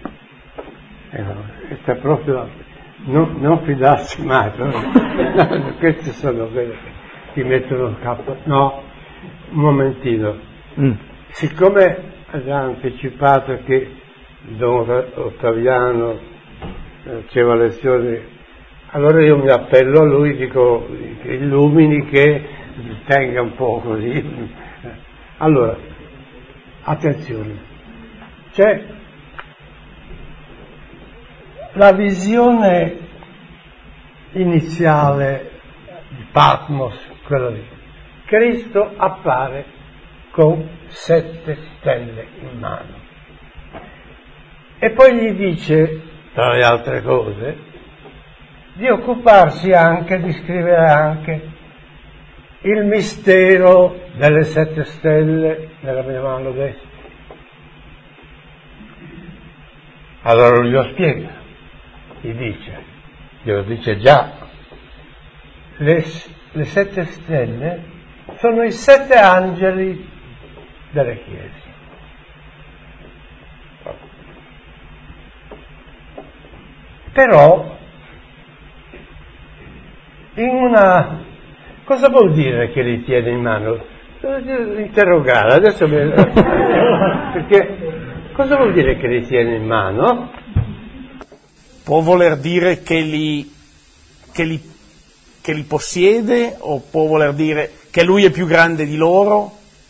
B: Eh, sta proprio, non, non fidarsi mai, no, queste sono quelle che ti mettono il capo. No, un momentino. Mm. Siccome ha già anticipato che Don Ottaviano faceva lezioni, allora io mi appello a lui, dico che illumini, che tenga un po' così. Allora, attenzione, c'è la visione iniziale di Patmos, quello lì, Cristo appare con sette stelle in mano e poi gli dice, tra le altre cose, di occuparsi anche, di scrivere anche il mistero delle sette stelle nella mia mano destra. Allora lui lo spiega, gli dice, glielo dice già, le, le sette stelle sono i sette angeli delle chiese. Però, in una... cosa vuol dire che li tiene in mano? Devo interrogare, adesso mi... perché cosa vuol dire che li tiene in mano?
A: Può voler dire che li, che li, che li possiede, o può voler dire che lui è più grande di loro?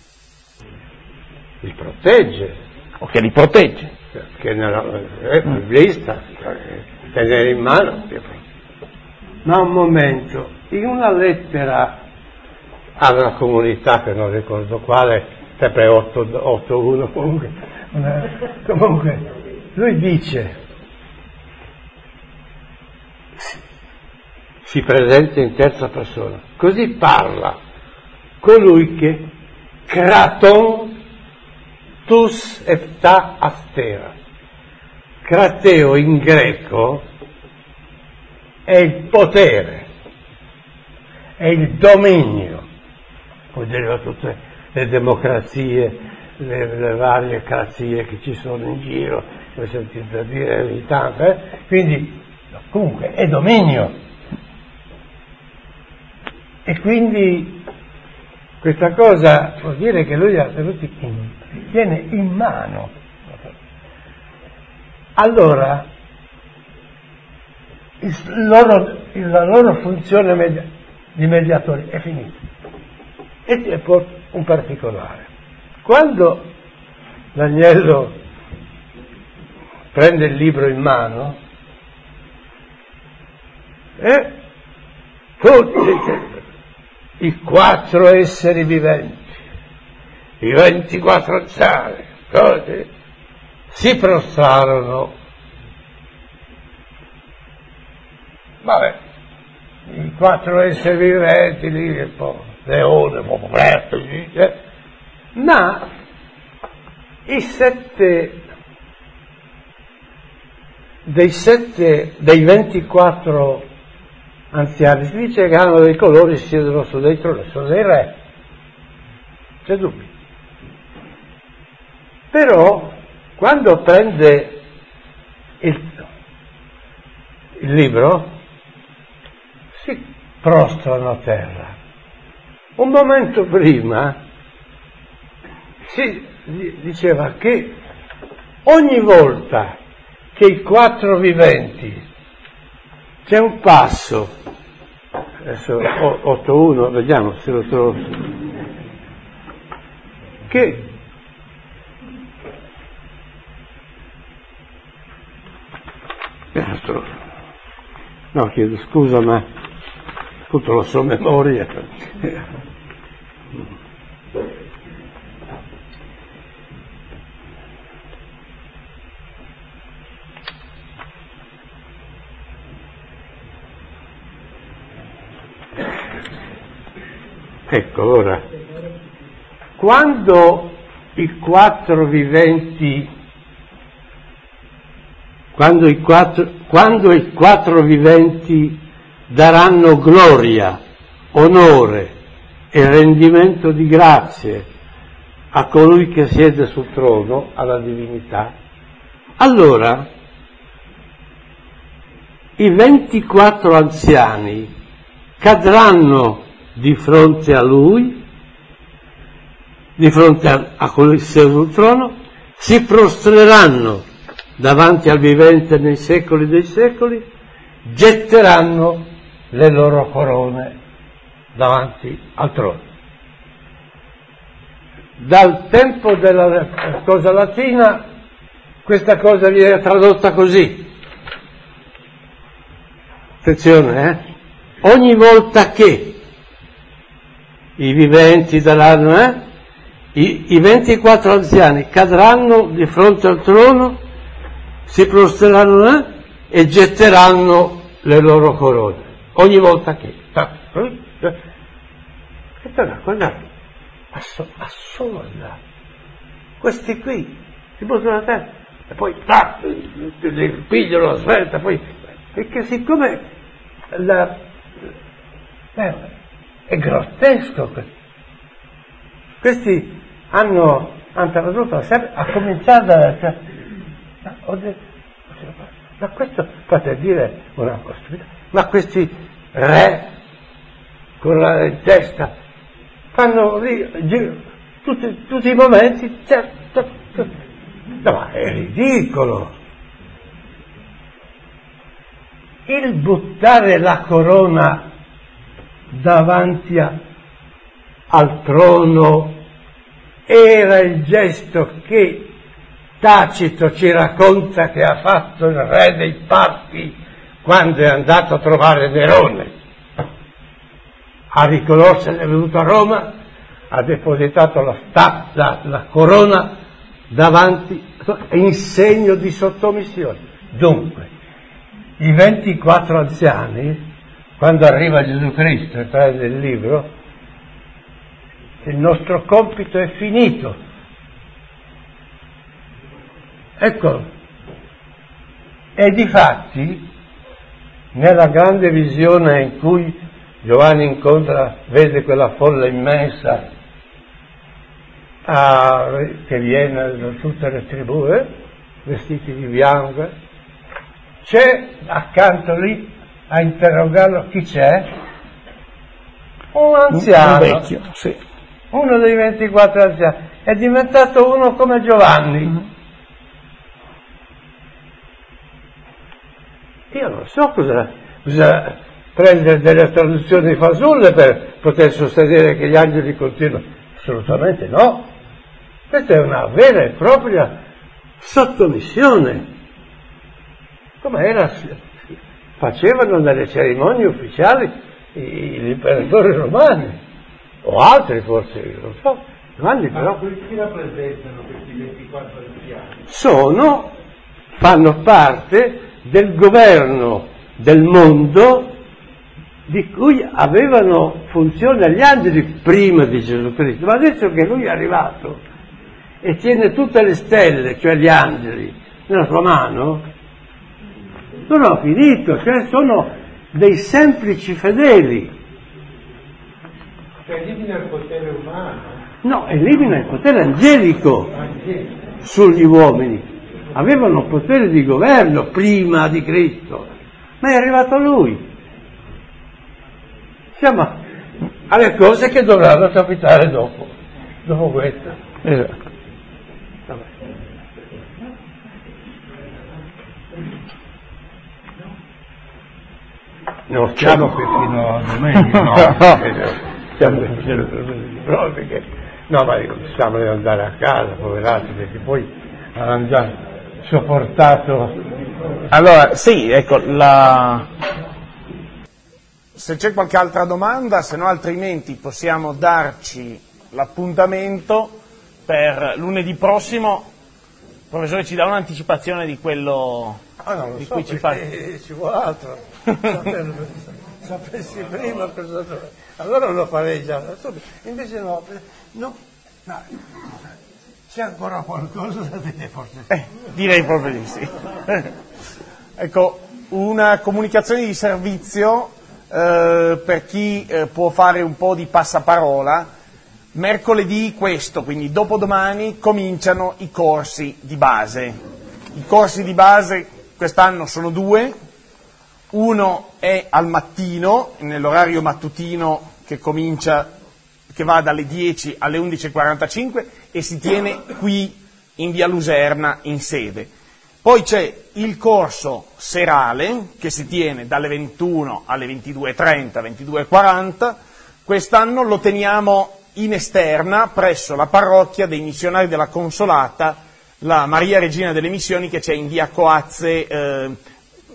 B: Li protegge.
A: O che li protegge.
B: Che nella eh, biblista, tenere in mano. Ma un momento, in una lettera alla comunità, che non ricordo quale, sempre otto uno comunque, una, comunque, lui dice, si presenta in terza persona, così parla colui che kraton tus efta astera. Crateo in greco è il potere, è il dominio. Poi deriva tutte le democrazie, le, le varie crazie che ci sono in giro, come sentite dire ogni tanto, eh? Quindi comunque è dominio. E quindi questa cosa vuol dire che lui li ha tenuti in, li tiene in mano. Allora, il loro, la loro funzione media, di mediatori è finita. E c'è poi un particolare. Quando l'agnello prende il libro in mano, e tutti i quattro esseri viventi, i ventiquattro anziani, così, si prostrarono. Vabbè, i quattro esseri viventi lì, un po' leone, un po' presto, eh. Ma i sette, dei sette, dei ventiquattro anziani, si dice che hanno dei colori, si siedono su dei troni, sono dei re, c'è dubbio. Però, quando prende il, il libro, si prostrano a terra. Un momento prima si diceva che ogni volta che i quattro viventi, c'è un passo, adesso otto uno, vediamo se lo trovo, che no, chiedo scusa, ma tutto lo so a memoria. Ecco, ora, quando i quattro viventi, quando i quattro, quando i quattro viventi daranno gloria, onore e rendimento di grazie a colui che siede sul trono, alla divinità, allora i ventiquattro anziani cadranno di fronte a lui, di fronte a, a colui che siede sul trono, si prostreranno davanti al vivente nei secoli dei secoli, getteranno le loro corone davanti al trono. Dal tempo della cosa latina questa cosa viene tradotta così: attenzione, eh? Ogni volta che i viventi daranno, eh? I, i ventiquattro anziani cadranno di fronte al trono, si prostreranno eh? e getteranno le loro corone. Ogni volta che. Questa è una cosa assurda. Questi qui si buttano a terra e poi tac, pigliano la svelta, poi perché siccome la, eh, è grottesco, questi hanno, hanno tradotto a cominciare da cioè, ma questo fate dire una cosa, ma questi re con la testa fanno lì tutti, tutti i momenti, cioè, no, ma è ridicolo. Il buttare la corona davanti a, al trono era il gesto che Tacito ci racconta che ha fatto il re dei Parti quando è andato a trovare Nerone. A riconoscere, è venuto a Roma, ha depositato la, sta, la, la corona davanti in segno di sottomissione. Dunque, i ventiquattro anziani, quando arriva Gesù Cristo e prende il libro, il nostro compito è finito. Eccolo. E difatti, nella grande visione in cui Giovanni incontra, vede quella folla immensa a, che viene da tutte le tribù, eh, vestiti di bianco, c'è accanto lì a interrogarlo chi c'è? Un anziano,
A: un vecchio, sì.
B: Uno dei ventiquattro anziani, è diventato uno come Giovanni. Mm-hmm. Io non so cosa, cosa prendere delle traduzioni fasulle per poter sostenere che gli angeli continuano. Assolutamente no. Questa è una vera e propria sottomissione. Come era, facevano nelle cerimonie ufficiali gli imperatori romani, o altri forse, non so. Giovanni però.
C: Ma chi rappresentano questi ventiquattro anziani?
B: Sono, fanno parte del governo del mondo di cui avevano funzione gli angeli prima di Gesù Cristo, ma adesso che lui è arrivato e tiene tutte le stelle, cioè gli angeli, nella sua mano, non ho finito, cioè sono dei semplici fedeli.
C: Cioè elimina il potere umano?
B: No, elimina il potere angelico sugli uomini. Avevano potere di governo prima di Cristo, ma è arrivato lui. Siamo alle cose che dovranno capitare dopo, dopo questa.
A: Esatto.
B: Vabbè. Non stiamo qui fino a domenica, no, stiamo no, perché, no, ma dico, stiamo di andare a casa, poverati, perché poi hanno già sopportato.
A: Allora, sì, ecco, la... se c'è qualche altra domanda, se no altrimenti possiamo darci l'appuntamento per lunedì prossimo. Il professore ci dà un'anticipazione di quello
B: ah, non lo
A: di
B: so,
A: cui ci fa.
B: Ci vuole altro. Sapessi prima cosa dove. Allora lo farei già. Invece no, no, no. C'è ancora qualcosa da dire forse?
A: Eh, direi proprio di sì. Ecco, una comunicazione di servizio eh, per chi eh, può fare un po' di passaparola. Mercoledì questo, quindi dopodomani, cominciano i corsi di base. I corsi di base quest'anno sono due. Uno è al mattino, nell'orario mattutino che comincia, che va dalle dieci alle undici e quarantacinque e si tiene qui in via Luserna in sede. Poi c'è il corso serale che si tiene dalle ventuno alle ventidue e trenta, ventidue e quaranta. Quest'anno lo teniamo in esterna presso la parrocchia dei missionari della Consolata, la Maria Regina delle Missioni, che c'è in via Coazze, eh,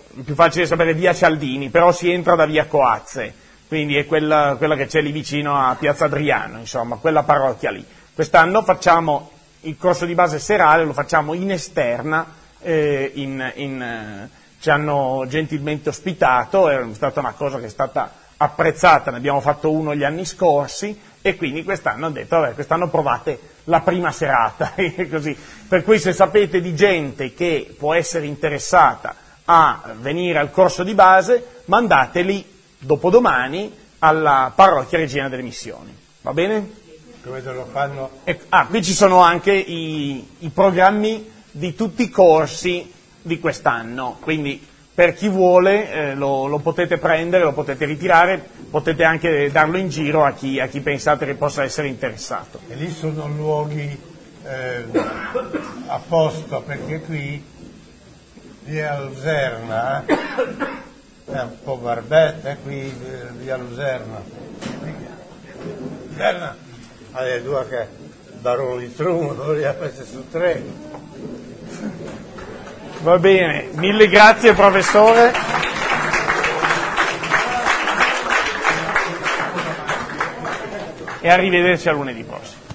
A: più facile sapere via Cialdini, però si entra da via Coazze, quindi è quella, quella che c'è lì vicino a Piazza Adriano, insomma, quella parrocchia lì. Quest'anno facciamo il corso di base serale, lo facciamo in esterna, eh, in, in, eh, ci hanno gentilmente ospitato, è stata una cosa che è stata apprezzata, ne abbiamo fatto uno gli anni scorsi e quindi quest'anno hanno detto, vabbè, quest'anno provate la prima serata, così. Per cui se sapete di gente che può essere interessata a venire al corso di base, mandateli dopodomani alla parrocchia Regina delle Missioni, va bene?
B: Come lo fanno?
A: E, ah, qui ci sono anche i, i programmi di tutti i corsi di quest'anno, quindi per chi vuole eh, lo, lo potete prendere, lo potete ritirare, potete anche darlo in giro a chi, a chi pensate che possa essere interessato.
B: E lì sono luoghi eh, apposta, perché qui via Luserna eh, è un po' barbetta, qui via Luserna. Luserna ha le due che Barone di Trumo, queste sono tre.
A: Va bene, mille grazie professore. E arrivederci a lunedì prossimo.